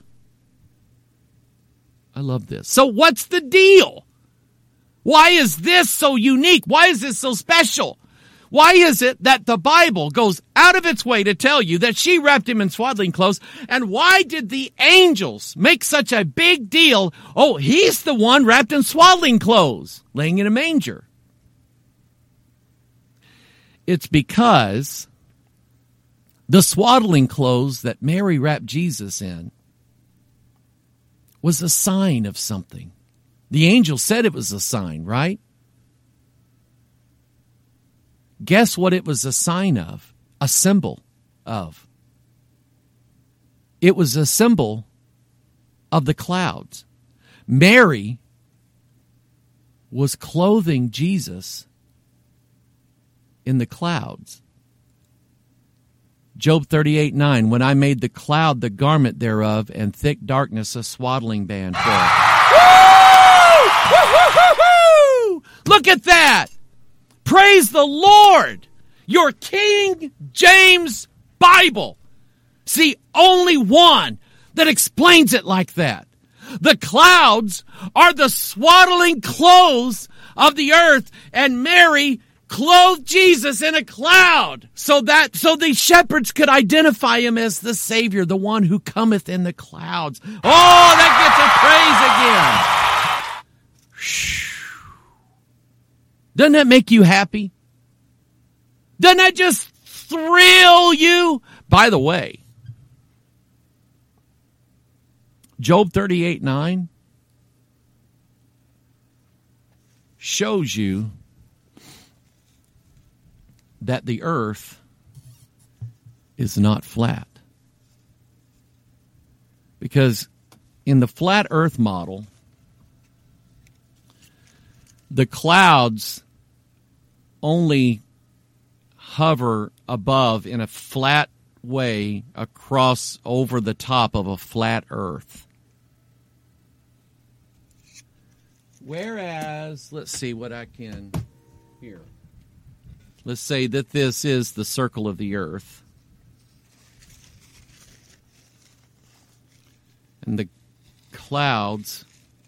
[SPEAKER 5] I love this. So what's the deal? Why is this so unique? Why is this so special? Why is it that the Bible goes out of its way to tell you that she wrapped him in swaddling clothes? And why did the angels make such a big deal? Oh, he's the one wrapped in swaddling clothes, laying in a manger. It's because the swaddling clothes that Mary wrapped Jesus in was a sign of something. The angel said it was a sign, right? Guess what it was a sign of? A symbol of. It was a symbol of the clouds. Mary was clothing Jesus in the clouds. Job thirty-eight nine, when I made the cloud the garment thereof, and thick darkness a swaddling band for it. Woo! Woo, woo, woo, woo! Look at that! Praise the Lord! Your King James Bible. See, only one that explains it like that. The clouds are the swaddling clothes of the earth, and Mary clothed Jesus in a cloud so that so the shepherds could identify him as the Savior, the one who cometh in the clouds. Oh, that gets a praise again. Doesn't that make you happy? Doesn't that just thrill you? By the way, Job thirty-eight nine shows you that the earth is not flat. Because in the flat earth model, the clouds only hover above in a flat way across over the top of a flat earth. Whereas, let's see what I can here. Let's say that this is the circle of the earth. And the clouds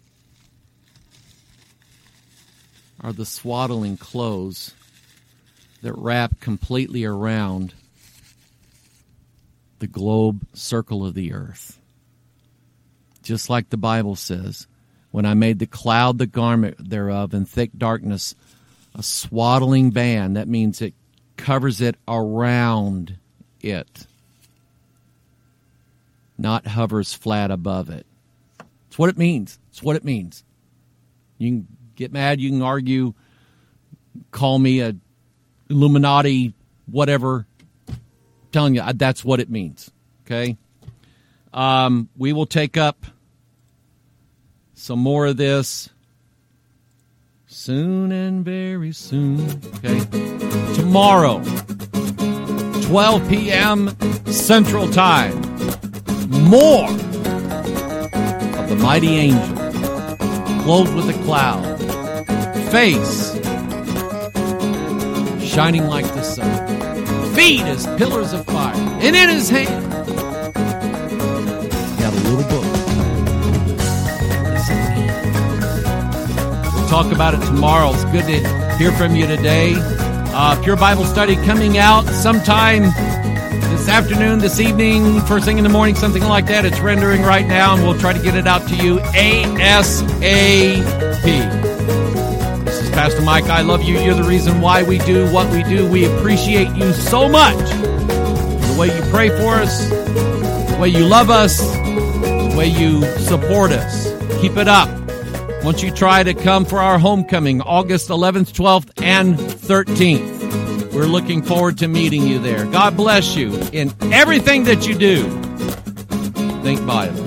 [SPEAKER 5] are the swaddling clothes that wrap completely around the globe circle of the earth. Just like the Bible says, when I made the cloud the garment thereof, and thick darkness a swaddling band, that means it covers it around it, not hovers flat above it. It's what it means. It's what it means. You can get mad, you can argue, call me a Illuminati, whatever. I'm telling you, that's what it means. Okay? Um, we will take up some more of this soon and very soon. Okay? Tomorrow, twelve p.m. Central Time. More of the mighty angel, clothed with a cloud, face shining like the sun, feet as pillars of fire, and in his hand he had a little book. We'll talk about it tomorrow. It's good to hear from you today. Uh, Pure Bible Study coming out sometime this afternoon, this evening, first thing in the morning, something like that. It's rendering right now, and we'll try to get it out to you ASAP. This is Pastor Mike. I love you. You're the reason why we do what we do. We appreciate you so much. For the The way you pray for us, the way you love us, the way you support us. Keep it up. Once you try to come for our homecoming, August eleventh, twelfth, and thirteenth. We're looking forward to meeting you there. God bless you in everything that you do. Think Bible.